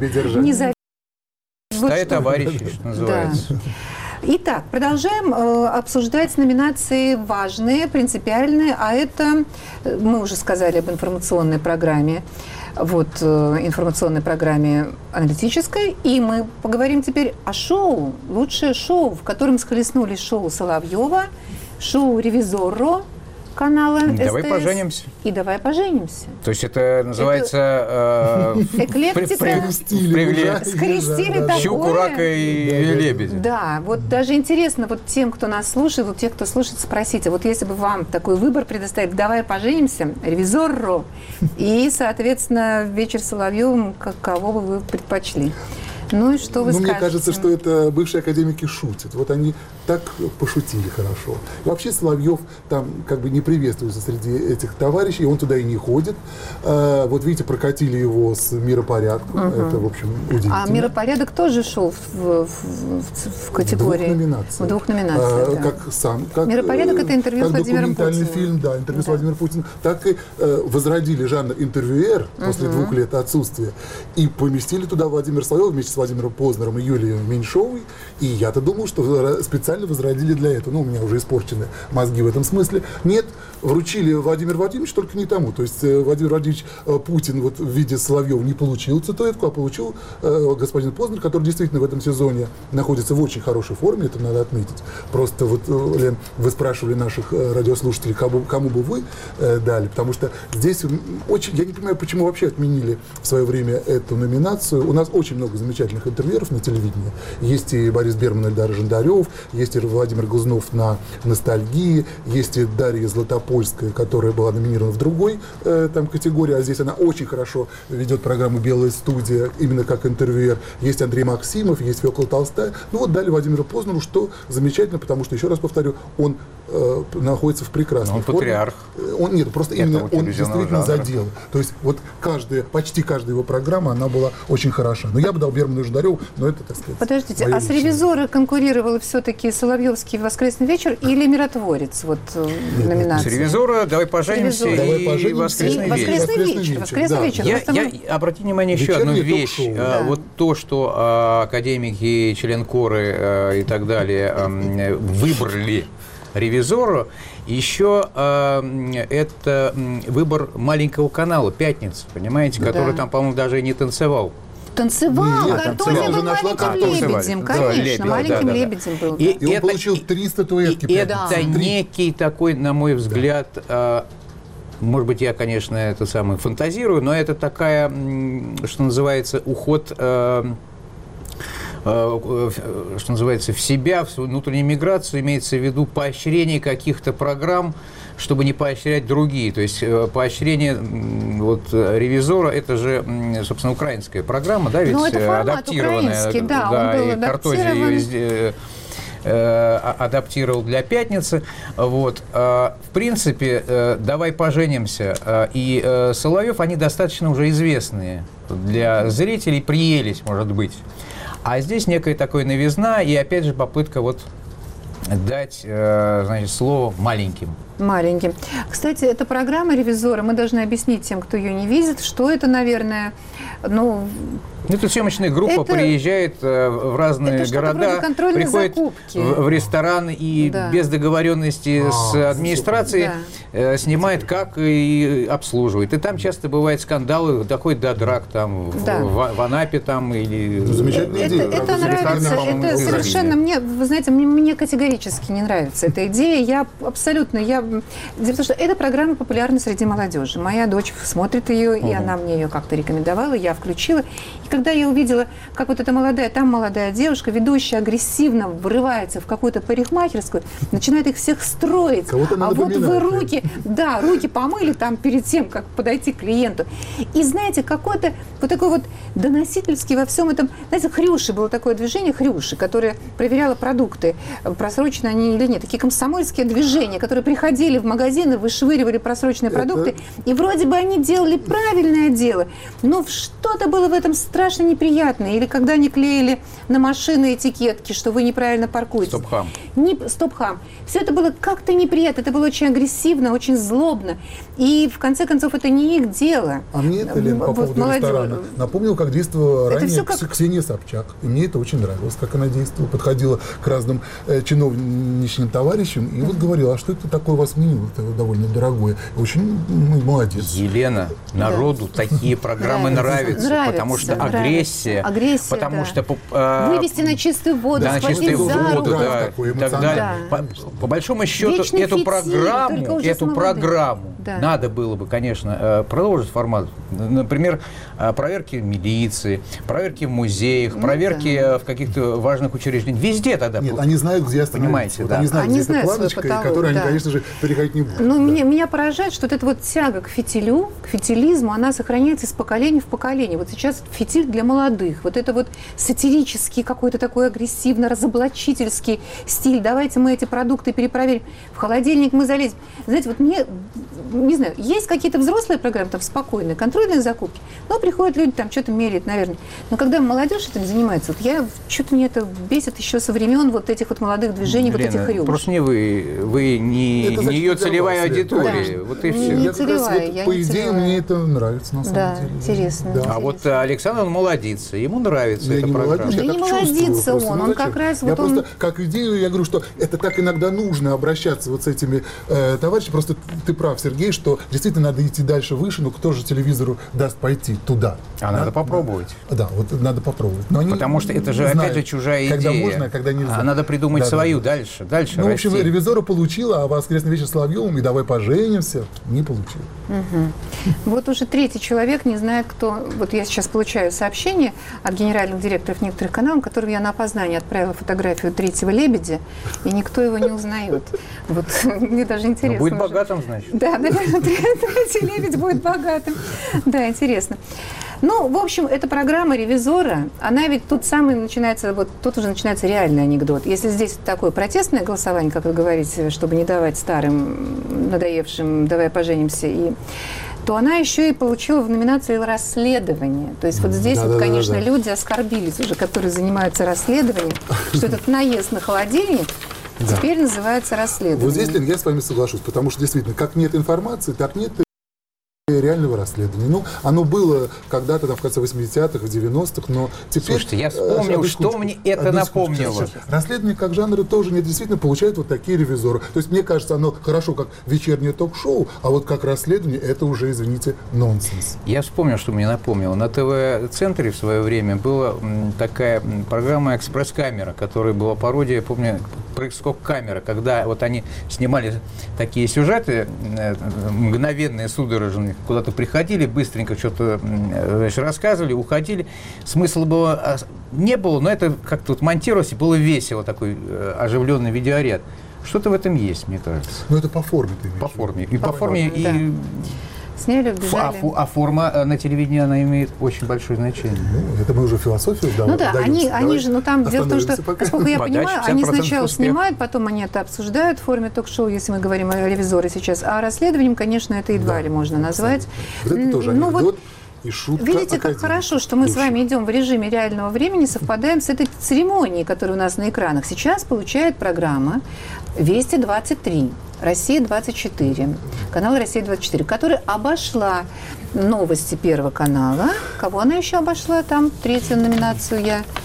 D: Стая товарищей, что называется.
B: Да. Итак, продолжаем обсуждать номинации важные, принципиальные, а это, мы уже сказали об информационной программе, информационной программе аналитической, и мы поговорим теперь о шоу, лучшее шоу, в котором схлестнулись шоу Соловьева, шоу «Ревизорро» канала СТС.
D: «Давай поженимся».
B: И «Давай поженимся».
D: То есть это называется...
B: Эклектика. Скрестили такое.
D: Щуку, рака и лебедя.
B: Да, вот даже интересно вот тем, кто нас слушает, вот тех, кто слушает, спросите, вот если бы вам такой выбор предоставить, «Давай поженимся», «Ревизорро» и, соответственно, «Вечер с Соловьевым», кого бы вы предпочли? Ну и что вы скажете?
C: Мне кажется, что это бывшие академики шутят. Вот они так пошутили хорошо. И вообще Соловьев там как бы не приветствуется среди этих товарищей, и он туда и не ходит. Вот видите, прокатили его с «Миропорядком». Это, в общем, удивительно.
B: А «Миропорядок» тоже шел в категории? В 2 номинациях.
C: Как
B: «Миропорядок» — это интервью с Владимиром Путиным.
C: Фильм, да, интервью с Владимиром Путиным. Так и возродили жанр интервьюер после 2 лет отсутствия. И поместили туда Владимира Соловьева вместе с Владимиром Познером и Юлией Меньшовой, и я-то думал, что специально возродили для этого. Ну, у меня уже испорчены мозги в этом смысле. Нет, вручили Владимир Владимирович только не тому. То есть Владимир Владимирович Путин вот в виде Соловьева не получил цитатку, а получил господин Познер, который действительно в этом сезоне находится в очень хорошей форме, это надо отметить. Просто вот, Лен, вы спрашивали наших радиослушателей, кому бы вы дали, потому что здесь очень... Я не понимаю, почему вообще отменили в свое время эту номинацию. У нас очень много замечательных интервьюеров на телевидении. Есть и Борис Берман, Эльдар Жандарев, есть и Владимир Глазунов на «Ностальгии», есть и Дарья Златопольская, которая была номинирована в другой там категории, а здесь она очень хорошо ведет программу «Белая студия» именно как интервьюер. Есть Андрей Максимов, есть Фёкла Толстая. Ну вот дали Владимиру Познеру, что замечательно, потому что, еще раз повторю, он находится в прекрасной форме.
D: Патриарх.
C: Он, нет, просто именно он действительно задел. То есть вот почти каждая его программа, она была очень хороша. Но я бы дал Берману и Жандареву, но это, так сказать,
B: подождите, а с «Ревизоры» конкурировал все-таки Соловьевский «Воскресный вечер» или «Миротворец» вот в номинации?
D: С «Ревизора», «Давай поженимся» и «Воскресный вечер».
B: «Воскресный вечер».
D: Я обратите внимание еще одну вещь. Вот то, что академики, член-коры и так далее выбрали «Ревизору», еще это выбор маленького канала «Пятница», понимаете, который там, по-моему, даже и не танцевал.
B: Танцевал, Картоня был маленьким лебедем, конечно, маленьким лебедем был.
C: И он получил 3 статуэтки.
D: Это некий такой, на мой взгляд, может быть, я, конечно, это самое фантазирую, но это такая, что называется, уход... что называется, в себя, в внутреннюю миграцию, имеется в виду поощрение каких-то программ, чтобы не поощрять другие. То есть поощрение вот «Ревизора» — это же, собственно, украинская программа, да, ведь адаптированная. Да, он был адаптирован. Адаптировал для «Пятницы». Вот. В принципе, «Давай поженимся» и Соловьев, они достаточно уже известные для зрителей, приелись, может быть. А здесь некая такая новизна и, опять же, попытка вот дать, значит, слово маленьким.
B: Маленьким. Кстати, эта программа «Ревизоры», мы должны объяснить тем, кто ее не видит, что это, наверное, ну...
D: Эта съемочная группа приезжает в разные города, приходит в ресторан и без договоренности с администрацией снимает, как и обслуживает. И там часто бывают скандалы, доходит до драк там, в Анапе там или...
C: Замечательная идея.
B: Это нравится, это совершенно мне, вы знаете, мне категорически не нравится эта идея. Я абсолютно, дело в том, что эта программа популярна среди молодежи. Моя дочь смотрит ее, и она мне ее как-то рекомендовала, я включила. И когда я увидела, как вот эта молодая девушка, ведущая, агрессивно врывается в какую-то парикмахерскую, начинает их всех строить. А вот вы руки помыли там перед тем, как подойти к клиенту. И знаете, какой-то вот такой вот доносительский во всем этом, знаете, Хрюши, было такое движение Хрюши, которое проверяло продукты, просрочены они или нет. Такие комсомольские движения, которые приходили в магазины, вышвыривали просроченные продукты, и вроде бы они делали правильное дело, но что-то было в этом страшно неприятное. Или когда они клеили на машины этикетки, что вы неправильно паркуетесь.
D: Стоп-хам.
B: Стоп-хам. Все это было как-то неприятно, это было очень агрессивно, очень злобно. И в конце концов это не их дело.
C: А мне это, Лен, по поводу ресторана напомнил, как действовала ранее Ксения Собчак. И мне это очень нравилось, как она действовала. Подходила к разным чиновничным товарищам и вот говорила, а что это такое у вас меню? Это довольно дорогое. Очень молодец.
D: Елена, народу такие программы нравятся, потому что агрессия, потому что...
B: Вывести на чистую воду, схватить за руку.
D: И так далее. По большому счету, эту программу надо было бы, конечно, продолжить формат. Например, проверки милиции, проверки в музеях, проверки в каких-то важных учреждениях. Везде тогда.
C: Нет, они знают, где остановиться.
D: Понимаете,
C: они знают, где эта планочка, которую они, конечно же, переходить не будут.
B: Ну, меня поражает, что вот эта вот тяга к фитилю, к фитилизму, она сохраняется из поколения в поколение. Вот сейчас фитиль для молодых. Вот это вот сатирический, какой-то такой агрессивно-разоблачительский стиль. Давайте мы эти продукты перепроверим. В холодильник мы залезем. Знаете, вот мне не знаю, есть какие-то взрослые программы, там, спокойные, контрольные закупки, но приходят люди, там, что-то меряют, наверное. Но когда молодежь этим занимается, вот что-то мне это бесит еще со времен вот этих вот молодых движений, вот этих рюмок.
D: Просто не вы не ее целевая аудитория.
B: Да.
D: Вот и все.
B: Не целевая,
C: по идее, мне это нравится, на самом деле.
B: Интересно.
C: Да.
D: А вот Александр, он молодится, ему нравится эта программа.
B: Да не молодится он как раз...
C: Я просто, как идею, я говорю, что это так иногда нужно обращаться вот с этими товарищами. Просто ты прав, Сергей, что действительно надо идти дальше, выше, но кто же телевизору даст пойти туда?
D: Надо попробовать.
C: Да, вот надо попробовать.
D: Потому что это же, опять же, чужая идея.
C: Когда можно, а когда нельзя.
D: А надо придумать свою дальше
C: Ну, в общем, ревизора получила, а воскресный вечер с Соловьевым и давай поженимся не получил.
B: Вот уже третий человек не знает, кто... Вот я сейчас получаю сообщение от генеральных директоров некоторых каналов, которым я на опознание отправила фотографию третьего лебедя, и никто его не узнает. Вот мне даже интересно.
D: Будет богатым, значит.
B: Да, наверное, третий лебедь будет богатым. Да, интересно. Ну, в общем, эта программа «Ревизора», она ведь тут уже начинается реальный анекдот. Если здесь такое протестное голосование, как вы говорите, чтобы не давать старым, надоевшим «давай поженимся», то она еще и получила в номинации «Расследование». То есть вот здесь, конечно, люди оскорбились уже, которые занимаются расследованием, что этот наезд на холодильник теперь называется расследование.
C: Вот здесь, Лен, я с вами соглашусь, потому что действительно, как нет информации, так нет реального расследования. Ну, оно было когда-то там, в конце 80-х, в 90-х, но теперь...
D: Слушайте, я вспомнил, что мне это напомнило.
C: Расследование как жанра тоже не действительно получает вот такие ревизоры. То есть, мне кажется, оно хорошо как вечернее ток-шоу, а вот как расследование, это уже, извините, нонсенс.
D: Я вспомнил, что мне напомнило. На ТВ-центре в свое время была такая программа «Экспресс-камера», которая была пародия, я помню, «Прыг-скок-камера», когда вот они снимали такие сюжеты мгновенные, судорожные, куда-то приходили, быстренько что-то рассказывали, уходили. Смысла не было, но это как-то вот монтировалось, и было весело, такой оживленный видеоряд. Что-то в этом есть, мне кажется.
C: Ну, это по форме ты имеешь.
D: По форме. И по форме,
B: да.
D: и...
B: Сняли, убежали.
D: А форма на телевидении, она имеет очень большое значение.
C: Ну, это мы уже философию
B: Ну да, они же, ну там дело в том, что, насколько я понимаю, они сначала снимают, потом они это обсуждают в форме ток-шоу, если мы говорим о ревизоре сейчас. А расследованием, конечно, это едва ли можно назвать.
C: Вот это тоже анекдот. И шутка.
B: Видите, как хорошо, что мы с вами идем в режиме реального времени, совпадаем с этой церемонией, которая у нас на экранах. Сейчас получает программа «Вести 23», «Россия-24», канал «Россия-24», которая обошла новости Первого канала. Кого она еще обошла? Там третью номинацию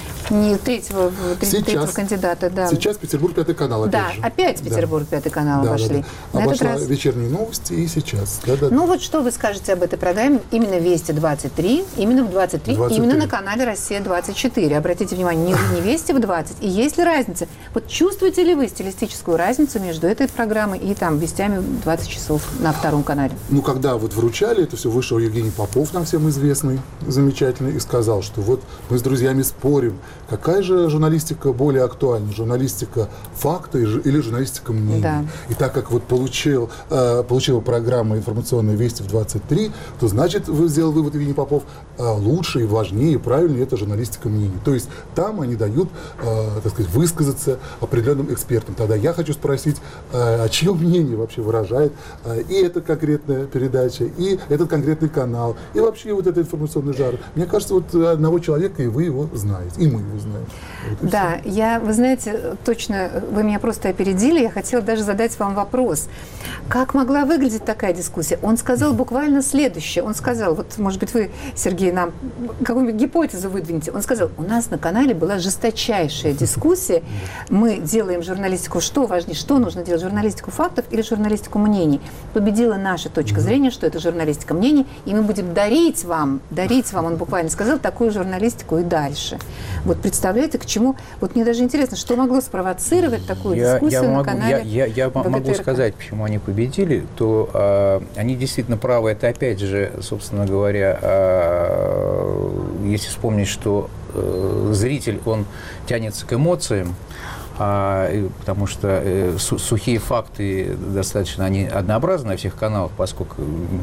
B: третьего кандидата. Да.
C: Сейчас Петербург, Пятый канал, опять же.
B: Да, опять Петербург, Пятый канал обошли.
C: Да. Обошла вечерние новости и сейчас.
B: Ну вот что вы скажете об этой программе? Именно «Вести-23», именно в 23, именно на канале «Россия-24». Обратите внимание, не «Вести» в 20. И есть ли разница? Вот чувствуете ли вы стилистическую разницу между этой программой и там «Вестями» в 20 часов на Втором канале?
C: Ну, когда вот вручали, это все вышел Евгений Попов, нам всем известный, замечательный, и сказал, что вот мы с друзьями спорим, какая же журналистика более актуальна? Журналистика факта или журналистика мнения?
B: Да.
C: И так как вот получила программа информационная «Вести» в 23, то значит, сделал вывод Евгений Попов, лучше и важнее, и правильнее это журналистика мнений. То есть там они дают, так сказать, высказаться определенным экспертам. Тогда я хочу спросить, чье мнение вообще выражает и эта конкретная передача, и этот конкретный канал, и вообще вот этот информационный жанр. Мне кажется, вот одного человека, и вы его знаете, и мы его знаем. Вот
B: да, вы знаете, точно, вы меня просто опередили, я хотела даже задать вам вопрос. Как могла выглядеть такая дискуссия? Он сказал буквально следующее. Он сказал, вот, может быть, вы, Сергей, нам какую-нибудь гипотезу выдвинете. Он сказал, у нас на канале была жесточайшая дискуссия. Мы делаем журналистику, что важнее, что нужно делать, журналистику фактов или журналистику мнений. Победила наша точка зрения, что это журналистика мнений, и мы будем дарить вам, он буквально сказал, такую журналистику и дальше. Вот представляете, к чему? Вот мне даже интересно, что могло спровоцировать такую дискуссию на канале
D: Я могу сказать, почему они победили, то они действительно правы. Это опять же, собственно говоря, если вспомнить, что зритель, он тянется к эмоциям, потому что сухие факты достаточно они однообразны на всех каналах, поскольку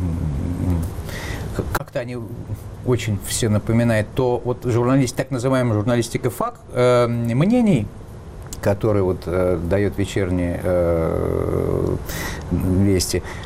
D: как-то они очень все напоминают, то вот так называемая журналистика мнений, которая вот дает вечерние вести,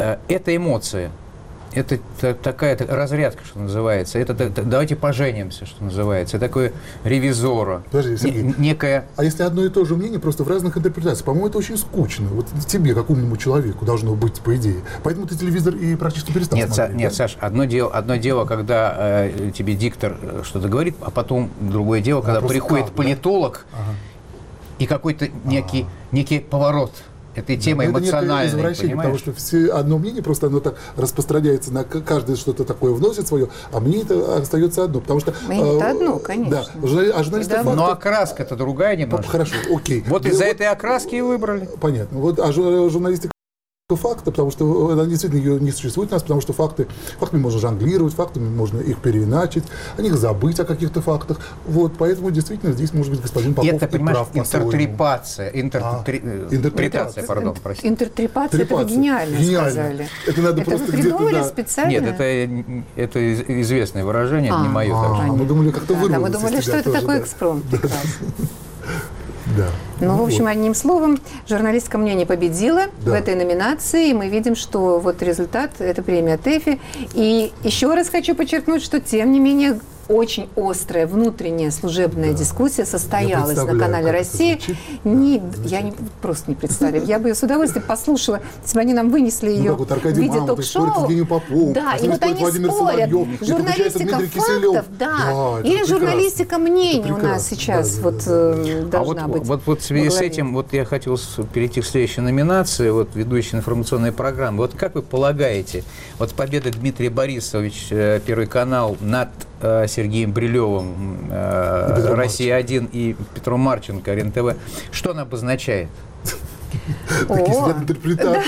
D: это эмоция. Это такая разрядка, что называется. Это давайте поженимся, что называется. Это такое ревизора.
C: Подожди, Сергей,
D: некое...
C: А если одно и то же мнение, просто в разных интерпретациях? По-моему, это очень скучно. Вот тебе, как умному человеку, должно быть, по идее. Поэтому ты телевизор и практически перестал смотреть.
D: Нет, Саш, одно дело, когда тебе диктор что-то говорит, а потом другое дело, когда приходит политолог, и какой-то некий поворот этой темы эмоциональной,
C: потому что все одно мнение, просто оно так распространяется на каждое что-то такое вносит свое, а мне это остается одно, потому что...
B: Мнение-то одно, конечно.
C: Да, а журналисты фактов...
D: Но окраска-то другая немножко.
C: Хорошо, окей.
D: Вот из-за этой окраски и выбрали.
C: Понятно. Вот, а журналистика факта, потому что она действительно ее не существует у нас, потому что фактами можно жонглировать, фактами можно их переиначить, о них забыть, о каких-то фактах. Вот, поэтому действительно здесь, может быть, господин Попов
D: это, понимаешь,
C: прав
D: интерпретация, пардон, простите.
B: Интерпретация, это вы гениально сказали.
C: Это надо
B: это
C: просто
B: вы придумали
C: где-то...
B: специально?
D: Нет, это известное выражение, это не мое.
C: Мы думали, как-то вырвалось.
B: Мы думали, что это такой экспромт. Прекрасно.
C: Да.
B: Ну, в общем, одним словом, журналистское мнение победило в этой номинации, и мы видим, что вот результат – это премия ТЭФИ. И еще раз хочу подчеркнуть, что, тем не менее, очень острая внутренняя служебная дискуссия состоялась на канале «Россия». Я просто не представляю. Я бы ее с удовольствием послушала, если бы они нам вынесли ее в виде ток-шоу. Да, и вот они спорят. Журналистика фактов, да, или журналистика мнений у нас сейчас должна быть.
D: Вот в связи с этим вот я хотел перейти к следующей номинации, вот ведущей информационной программы. Вот как вы полагаете, вот победа Дмитрия Борисовича, Первый канал, над Сергеем Брилевым, «Россия-1» и Петром Марченко, РЕН-ТВ, что она обозначает?
C: Такие сидят интерпретаторы.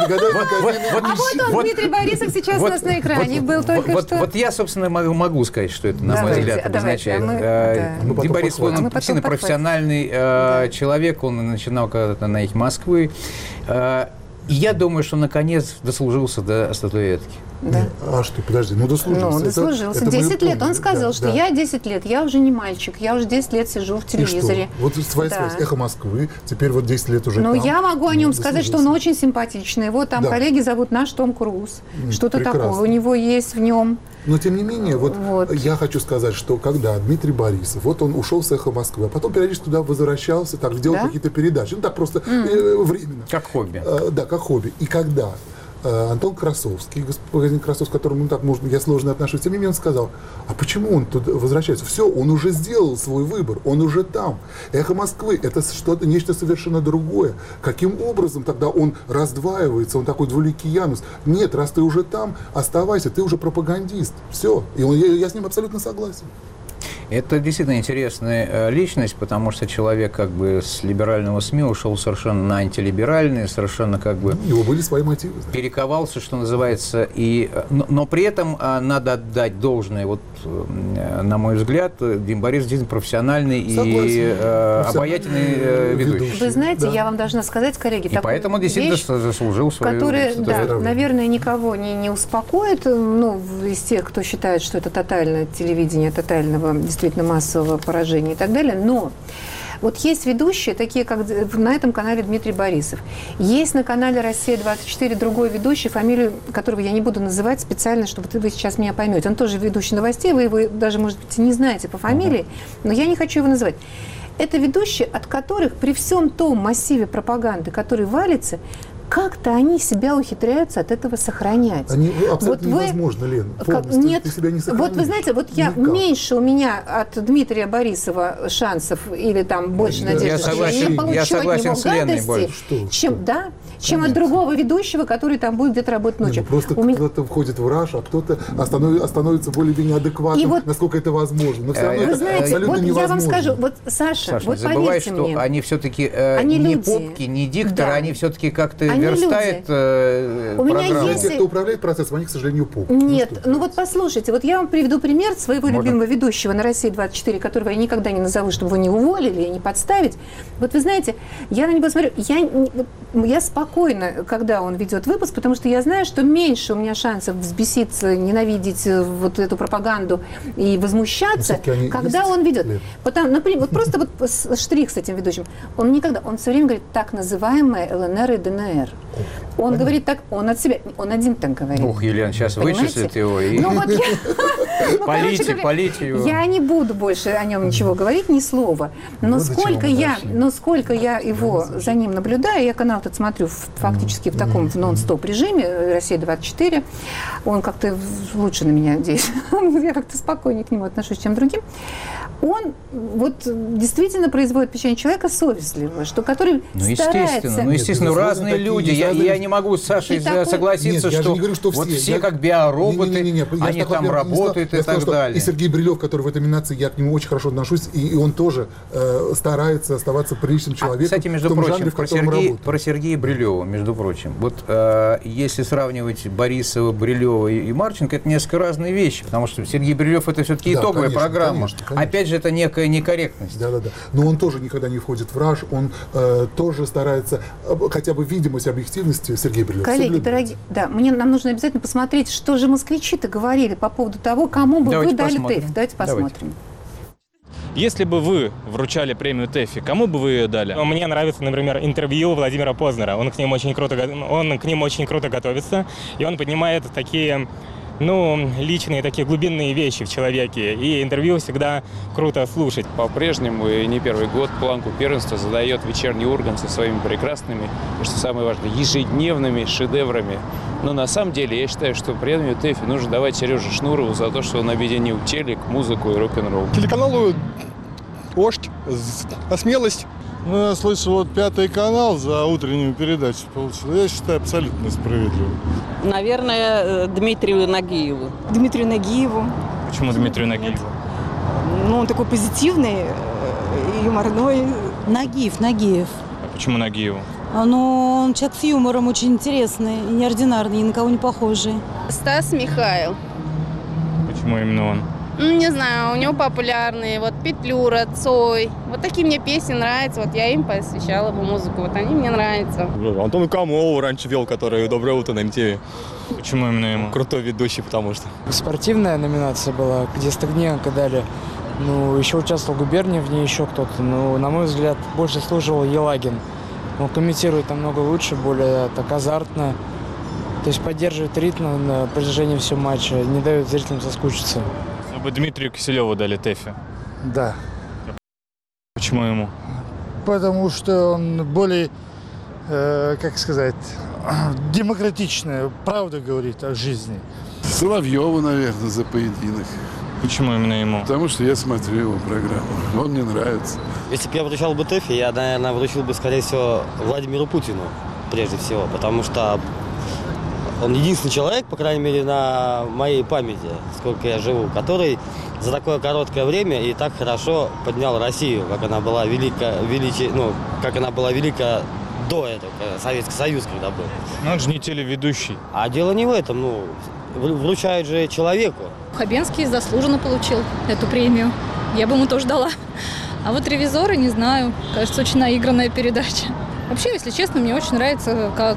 B: Вот Дмитрий Борисов сейчас у нас на экране был только что.
D: Вот я, собственно, могу сказать, что это, на мой взгляд, обозначает. Дмитрий Борисов, он сильно профессиональный человек, он начинал когда-то на «Эхе Москвы». И я думаю, что наконец дослужился до статуэтки.
B: Да.
C: А что, подожди, дослужился.
B: Ну, дослужился. 10 лет. Он сказал, что я 10 лет, я уже не мальчик, я уже 10 лет сижу в телевизоре.
C: Вот твоя связь, «Эхо Москвы», теперь вот 10 лет уже.
B: Ну, я могу о нем сказать, что он очень симпатичный. Его там коллеги зовут наш Том Круз. Что-то такое у него есть в нем.
C: Но, тем не менее, вот я хочу сказать, что когда Дмитрий Борисов, вот он ушел с «Эхо Москвы», а потом периодически туда возвращался, так, делал какие-то передачи. Ну, так просто временно.
D: Как хобби.
C: Да, как хобби. И когда Антон Красовский, господин Красовский, к которому я сложно отношусь, тем не менее он сказал, а почему он тут возвращается? Все, он уже сделал свой выбор, он уже там. «Эхо Москвы» — это что-то, нечто совершенно другое. Каким образом тогда он раздваивается, он такой двуликий Янус? Нет, раз ты уже там, оставайся, ты уже пропагандист. Все, и я с ним абсолютно согласен.
D: Это действительно интересная личность, потому что человек как бы с либерального СМИ ушел совершенно на антилиберальные, совершенно как бы...
C: У него были свои мотивы.
D: Перековался, что называется. Но при этом надо отдать должное, вот, на мой взгляд, Дим Борис действительно профессиональный и обаятельный ведущий.
B: Вы знаете, я вам должна сказать, коллеги,
D: и поэтому действительно заслужил свою...
B: Которая, наверное, никого не успокоит, из тех, кто считает, что это тотальное телевидение, тотального действительно массового поражения и так далее, но вот есть ведущие, такие как на этом канале Дмитрий Борисов. Есть на канале «Россия-24» другой ведущий, фамилию которого я не буду называть специально, чтобы вы сейчас меня поймете. Он тоже ведущий новостей, вы его даже, может быть, не знаете по фамилии, но я не хочу его называть. Это ведущие, от которых при всем том массиве пропаганды, который валится, как-то они себя ухитряются от этого сохранять.
C: Они абсолютно невозможно, Лен.
B: Нет,
C: ты себя не сохранишь.
B: Вот вы знаете, вот меньше у меня от Дмитрия Борисова шансов или там больше надежды, что я не получу от него гадости, чем от другого ведущего, который там будет где-то работать ночью.
C: Просто кто-то входит в раж, а кто-то становится более-менее адекватным, насколько это возможно. Но все равно
B: вы знаете, вот я вам скажу, вот Саша, вот
D: не забывай,
B: поверьте
D: что
B: мне,
D: они все-таки не попки, не дикторы, они все-таки как-то верстает программу.
C: Те, кто управляет процессом, они, к сожалению, попки.
B: Нет, вот послушайте, вот я вам приведу пример своего любимого ведущего на «России-24», которого я никогда не назову, чтобы его не уволили и не подставить. Вот вы знаете, я на него смотрю, я спокойно, когда он ведет выпуск, потому что я знаю, что меньше у меня шансов взбеситься, ненавидеть вот эту пропаганду и возмущаться, когда он ведет. Например, вот просто вот штрих с этим ведущим. Он все время говорит так называемая ЛНР и ДНР. Он говорит так, он от себя, он один так говорит.
D: Ух, Елена, сейчас вычислит его и полить его.
B: Я не буду больше о нем ничего говорить, ни слова. Но сколько я его за ним наблюдаю, я канал этот смотрю фактически в таком нон-стоп режиме, Россия-24, он как-то лучше на меня действует, я как-то спокойнее к нему отношусь, чем другим. Он вот действительно производит впечатление человека совестливого, который старается...
D: Естественно, разные люди. Я не могу с Сашей согласиться, что вот все как биороботы, они там работают и так далее.
C: И Сергей Брилев, который в этой номинации, я к нему очень хорошо отношусь, и он тоже старается оставаться приличным человеком.
D: Кстати, между прочим, про Сергея Брилева, между прочим, вот если сравнивать Борисова, Брилева и Марченко, это несколько разные вещи, потому что Сергей Брилев это все-таки итоговая программа. Конечно. Опять же, это некая некорректность.
C: Да. Но он тоже никогда не входит в раж, он тоже старается, хотя бы видимость объективности Сергея Брилева.
B: Коллеги, дорогие, нам нужно обязательно посмотреть, что же москвичи-то говорили по поводу того, кому бы вы дали ТЭФИ. Давайте посмотрим.
E: Если бы вы вручали премию ТЭФИ, кому бы вы ее дали?
F: Мне нравится, например, интервью Владимира Познера. Он к ним очень круто готовится, и он поднимает такие, личные, такие глубинные вещи в человеке. И интервью всегда круто слушать.
G: По-прежнему, и не первый год, планку первенства задает «Вечерний Ургант» со своими прекрасными, и, что самое важное, ежедневными шедеврами. Но на самом деле я считаю, что премию ТЭФИ нужно давать Сереже Шнурову за то, что он объединил телек, музыку и рок-н-ролл.
H: Телеканалу «Дождь», а смелость. Я слышу, вот Пятый канал за утреннюю передачу получил. Я считаю, абсолютно справедливо.
I: Наверное, Дмитрию Нагиеву.
J: Дмитрию Нагиеву.
E: Почему Дмитрию Нагиеву?
J: Он такой позитивный, юморной.
K: Нагиев.
E: А почему Нагиеву?
K: Он человек с юмором очень интересный, неординарный, ни на кого не похожий.
L: Стас Михайлов.
E: Почему именно он?
L: Не знаю, у него популярные, Петлюра, Цой. Вот такие мне песни нравятся, я им посвящала бы музыку, они мне нравятся.
H: Антон Камолов раньше вел, который «Доброе утро» на МТВ.
E: Почему именно ему?
H: Крутой ведущий, потому что.
M: Спортивная номинация была, где Стогненко дали. Еще участвовал Губерниев, в ней еще кто-то. На мой взгляд, больше служил Елагин. Он комментирует намного лучше, более так азартно. То есть поддерживает ритм на протяжении всего матча, не дает зрителям соскучиться.
E: Вы бы Дмитрию Киселеву дали ТЭФИ?
H: Да.
E: Почему ему?
H: Потому что он более, демократичная, правда говорит о жизни.
N: Соловьеву, наверное, за поединок.
E: Почему именно ему?
N: Потому что я смотрю его программу. Он мне нравится.
O: Если бы я вручал бы ТЭФИ, я, наверное, вручил бы, скорее всего, Владимиру Путину, прежде всего. Потому что он единственный человек, по крайней мере, на моей памяти, сколько я живу, который за такое короткое время и так хорошо поднял Россию, как она была велика до этого, Советский Союз, когда был.
E: Но он же не телеведущий.
O: А дело не в этом, вручают же человеку.
P: Хабенский заслуженно получил эту премию. Я бы ему тоже дала. А вот «Ревизоры», не знаю, кажется, очень наигранная передача. Вообще, если честно, мне очень нравится, как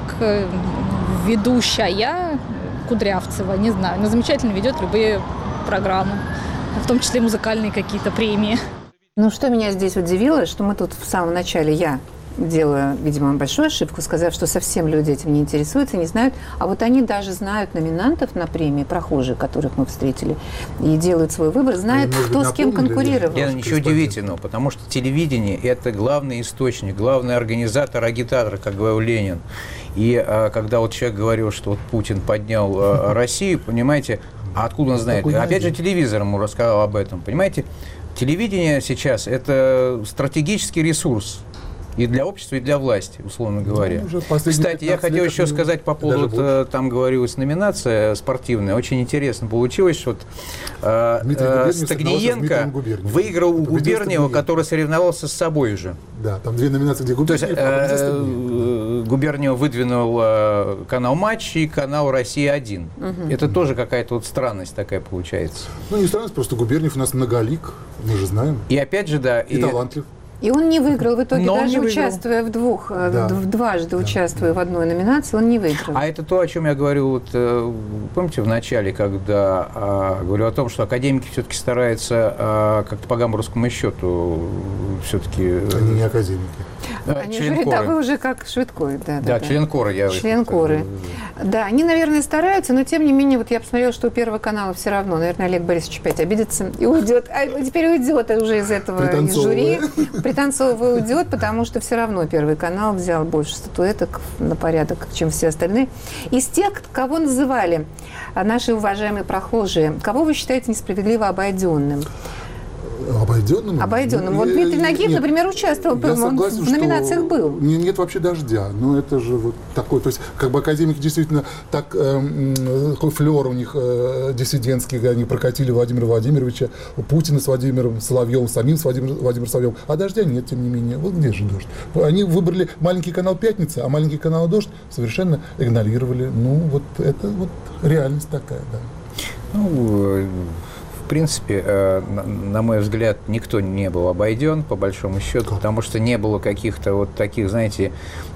P: ведущая Кудрявцева, не знаю, она замечательно ведет любые программы, в том числе музыкальные какие-то премии.
B: Что меня здесь удивило, что мы тут в самом начале, я делаю, видимо, большую ошибку, сказав, что совсем люди этим не интересуются, не знают, а вот они даже знают номинантов на премии, прохожие, которых мы встретили, и делают свой выбор, знают, кто с кем конкурировал.
D: Ничего удивительного, потому что телевидение – это главный источник, главный организатор, агитатор, как говорил Ленин. И когда человек говорил, что Путин поднял Россию, понимаете, а откуда он знает? Опять же, телевизор ему рассказал об этом, понимаете? Телевидение сейчас – это стратегический ресурс. И для общества, и для власти, условно говоря. Кстати, я хотел еще сказать по поводу, там говорилась номинация спортивная, очень интересно получилось, что Стогниенко выиграл у Губерниева, который соревновался с собой же.
C: Да, там две номинации, где Губерниев.
D: То есть Губерниев выдвинул канал «Матч» и канал «Россия-1». Это тоже какая-то странность такая получается.
C: Не странность, просто Губерниев у нас многолик, мы же знаем.
D: И опять же, да.
C: И талантлив.
B: И он не выиграл в итоге, даже участвуя дважды участвуя в одной номинации, он не выиграл.
D: А это то, о чем я говорил, помните, в начале, когда говорю о том, что академики все-таки стараются как-то по гамбургскому счету все-таки...
C: Они не академики.
B: Они говорят, да, вы уже как Швидко.
Q: Да, член кора.
B: Член коры. Да, они, наверное, стараются, но тем не менее, вот я посмотрела, что у Первого канала все равно, наверное, Олег Борисович опять обидится и уйдет. А теперь уйдет уже из этого из жюри. Пританцовывая уйдет, потому что все равно Первый канал взял больше статуэток на порядок, чем все остальные. Из тех, кого называли наши уважаемые прохожие, кого вы считаете несправедливо обойденным?
C: Обойденным?
B: Обойденным. Вот Дмитрий Нагиев, например, участвовал, он в номинациях был.
C: Нет вообще «Дождя». Но это же вот такой, то есть как бы академики действительно так, такой флер у них диссидентский, они прокатили Владимира Владимировича, Путина с Владимиром Соловьевым, самим с Владимиром Соловьевым. А «Дождя» нет, тем не менее. Вот где же «Дождь»? Они выбрали маленький канал «Пятница», а маленький канал «Дождь» совершенно игнорировали. Ну, вот это вот реальность такая, да.
Q: Ну, в принципе, на мой взгляд, никто не был обойден, по большому счету, потому что не было каких-то вот таких, знаете,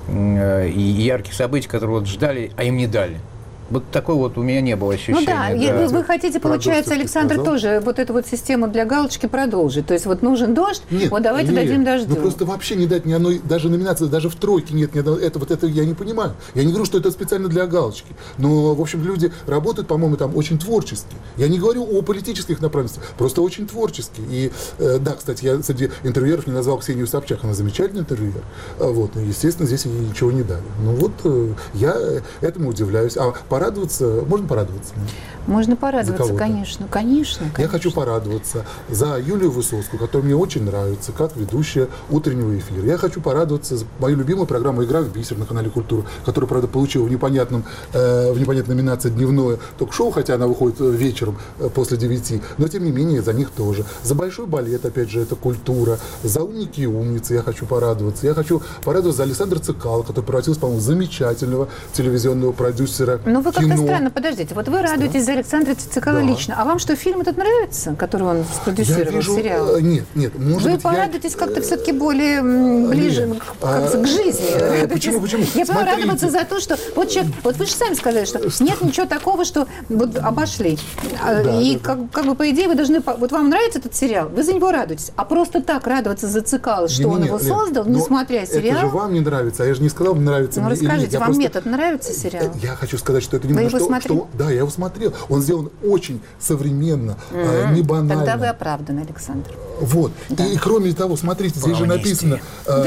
Q: ярких событий, которые вот ждали, а им не дали. Вот такой вот у меня не было ощущения.
B: Ну да, да. Вы хотите, получается, Александр, тоже вот эту вот систему для галочки продолжить. То есть вот нужен «Дождь», нет, вот давайте дадим «Дождю».
C: Ну просто вообще не дать ни одной, даже номинации, даже в тройке нет ни одной. Это я не понимаю. Я не говорю, что это специально для галочки. Но, в общем, люди работают, по-моему, там очень творчески. Я не говорю о политических направленностях, просто очень творчески. И да, кстати, я среди интервьюеров не назвал Ксению Собчак. Она замечательный интервьюер. Вот, естественно, здесь ей ничего не дали. Ну вот я этому удивляюсь. А порадоваться, можно порадоваться?
B: Можно порадоваться, конечно, конечно.
C: Я хочу порадоваться за Юлию Высоцкую, которая мне очень нравится, как ведущая утреннего эфира. Я хочу порадоваться за мою любимую программу «Игра в бисер» на канале «Культура», которая, правда, получила в непонятной номинации дневное ток-шоу, хотя она выходит вечером после 9, но, тем не менее, за них тоже. За большой балет, опять же, это «Культура», за «Умники и умницы» я хочу порадоваться. Я хочу порадоваться за Александра Цекала, который превратился, по-моему, в замечательного телевизионного продюсера.
B: Ну, вы как-то странно, подождите, вот вы радуетесь за Александра Цекала лично. А вам что, фильм этот нравится, который он спродюсировал, сериал?
C: Нет, может быть,
B: вы порадуетесь как-то все-таки более ближе к жизни.
C: Почему?
B: Я буду радоваться за то, что вот человек, вот вы же сами сказали, что нет ничего такого, что вот обошли. И как бы по идее вы должны, вот вам нравится этот сериал, вы за него радуетесь. А просто так радоваться за Цекала, что он его создал, несмотря сериал.
C: Это же вам не нравится, а я же не сказал, нравится мне.
B: Ну расскажите, вам метод нравится сериал?
C: Я хочу сказать, что это немного что... Да, я его смотрел. Он сделан очень современно, не банально.
B: Тогда вы оправданы, Александр.
C: Вот. Да. И кроме того, смотрите, здесь же написано,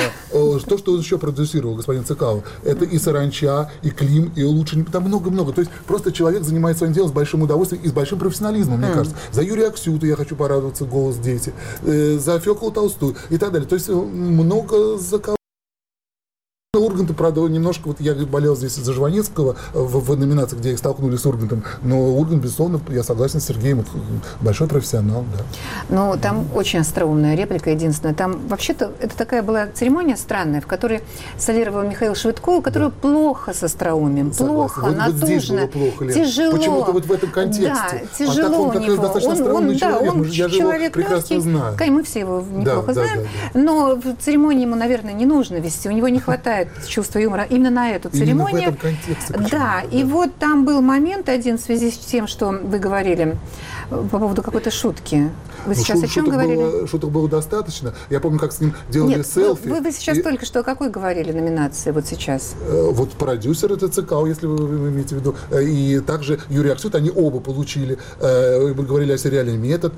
C: то, что он еще продюсировал, господин Цекало, это и «Саранча», и «Клим», и «Лучше». Там много-много. То есть просто человек занимается своим делом с большим удовольствием и с большим профессионализмом, мне кажется. За Юрия Аксюту я хочу порадоваться, «Голос дети», за Фёклу Толстую и так далее. То есть много за кого. Урганта, правда, немножко, вот я болел здесь за Жванецкого в номинации, где их столкнули с Ургантом, но Ургант, безусловно, я согласен с Сергеем, большой профессионал, да.
B: Ну, там очень остроумная реплика, единственная. Там, вообще-то, это такая была церемония странная, в которой солировал Михаил Швидко, у которого плохо с остроумием, плохо, натужно, тяжело.
C: Почему-то вот в этом контексте.
B: Да, тяжело у него.
C: Достаточно остроумный человек, я же его прекрасно знаю.
B: Мы все его неплохо знаем, но в церемонии ему, наверное, не нужно вести, у него не хватает чувство юмора именно на эту церемонию.
C: Именно в этом контексте.
B: Да, и вот там был момент один в связи с тем, что вы говорили по поводу какой-то шутки. Вы сейчас о чем говорили?
C: Шуток было достаточно. Я помню, как с ним делали селфи.
B: Вы сейчас только что о какой говорили номинации вот сейчас?
C: Вот продюсер это Цекал, если вы имеете в виду. И также Юрий Аксют, они оба получили. Вы говорили о сериале «Метод».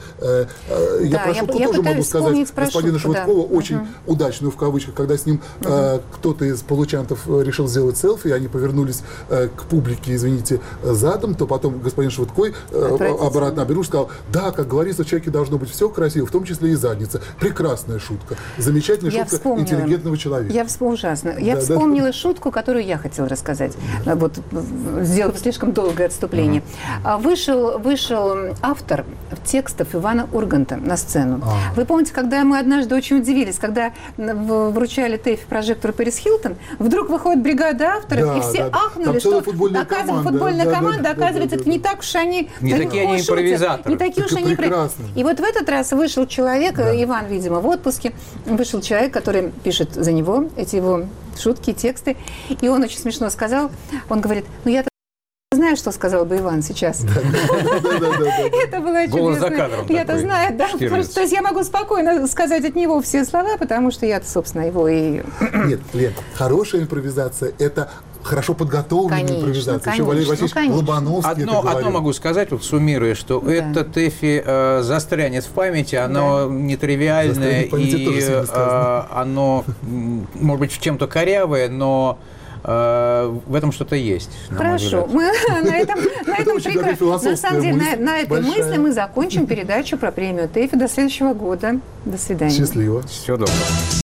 C: Я про шутку тоже могу сказать господина Швидкова, очень удачную в кавычках, когда с ним кто-то из получантов решил сделать селфи, и они повернулись к публике, извините, задом, то потом господин Швидкой обратно обернулся, сказал, да, как говорится, в человеке должно быть все красиво, в том числе и задница. Прекрасная шутка. Замечательная шутка интеллигентного человека.
B: Я вспомнила шутку, которую я хотела рассказать, вот, сделав слишком долгое отступление. Вышел автор текстов Ивана Урганта на сцену. Вы помните, когда мы однажды очень удивились, когда вручали ТЭФ прожектор Пэрис Хилтон, вдруг выходит бригада авторов, и все ахнули, что оказывается, футбольная команда, оказывается, это не так уж они...
Q: Не такие они импровизаторы.
B: Не такие уж они импровизаторы. И вот в этот раз вышел человек, Иван, видимо, в отпуске, вышел человек, который пишет за него эти его шутки, тексты, и он очень смешно сказал, он говорит, ну я знаешь, что сказал бы Иван сейчас? Это было чудесно.
Q: Голос за кадром.
B: Я-то знаю, да. То есть я могу спокойно сказать от него все слова, потому что я-то, собственно, его и...
C: Нет, Лен, хорошая импровизация – это хорошо подготовленная импровизация. Еще Валерий Васильевич Лобановский
Q: одно могу сказать, вот суммируя, что это ТЭФИ застрянет в памяти, оно нетривиальное, и оно, может быть, чем-то корявое, но в этом что-то есть.
B: Хорошо. Мы на этой мысли мы закончим передачу про премию ТЭФИ. До следующего года. До свидания.
C: Счастливо.
Q: Всего доброго.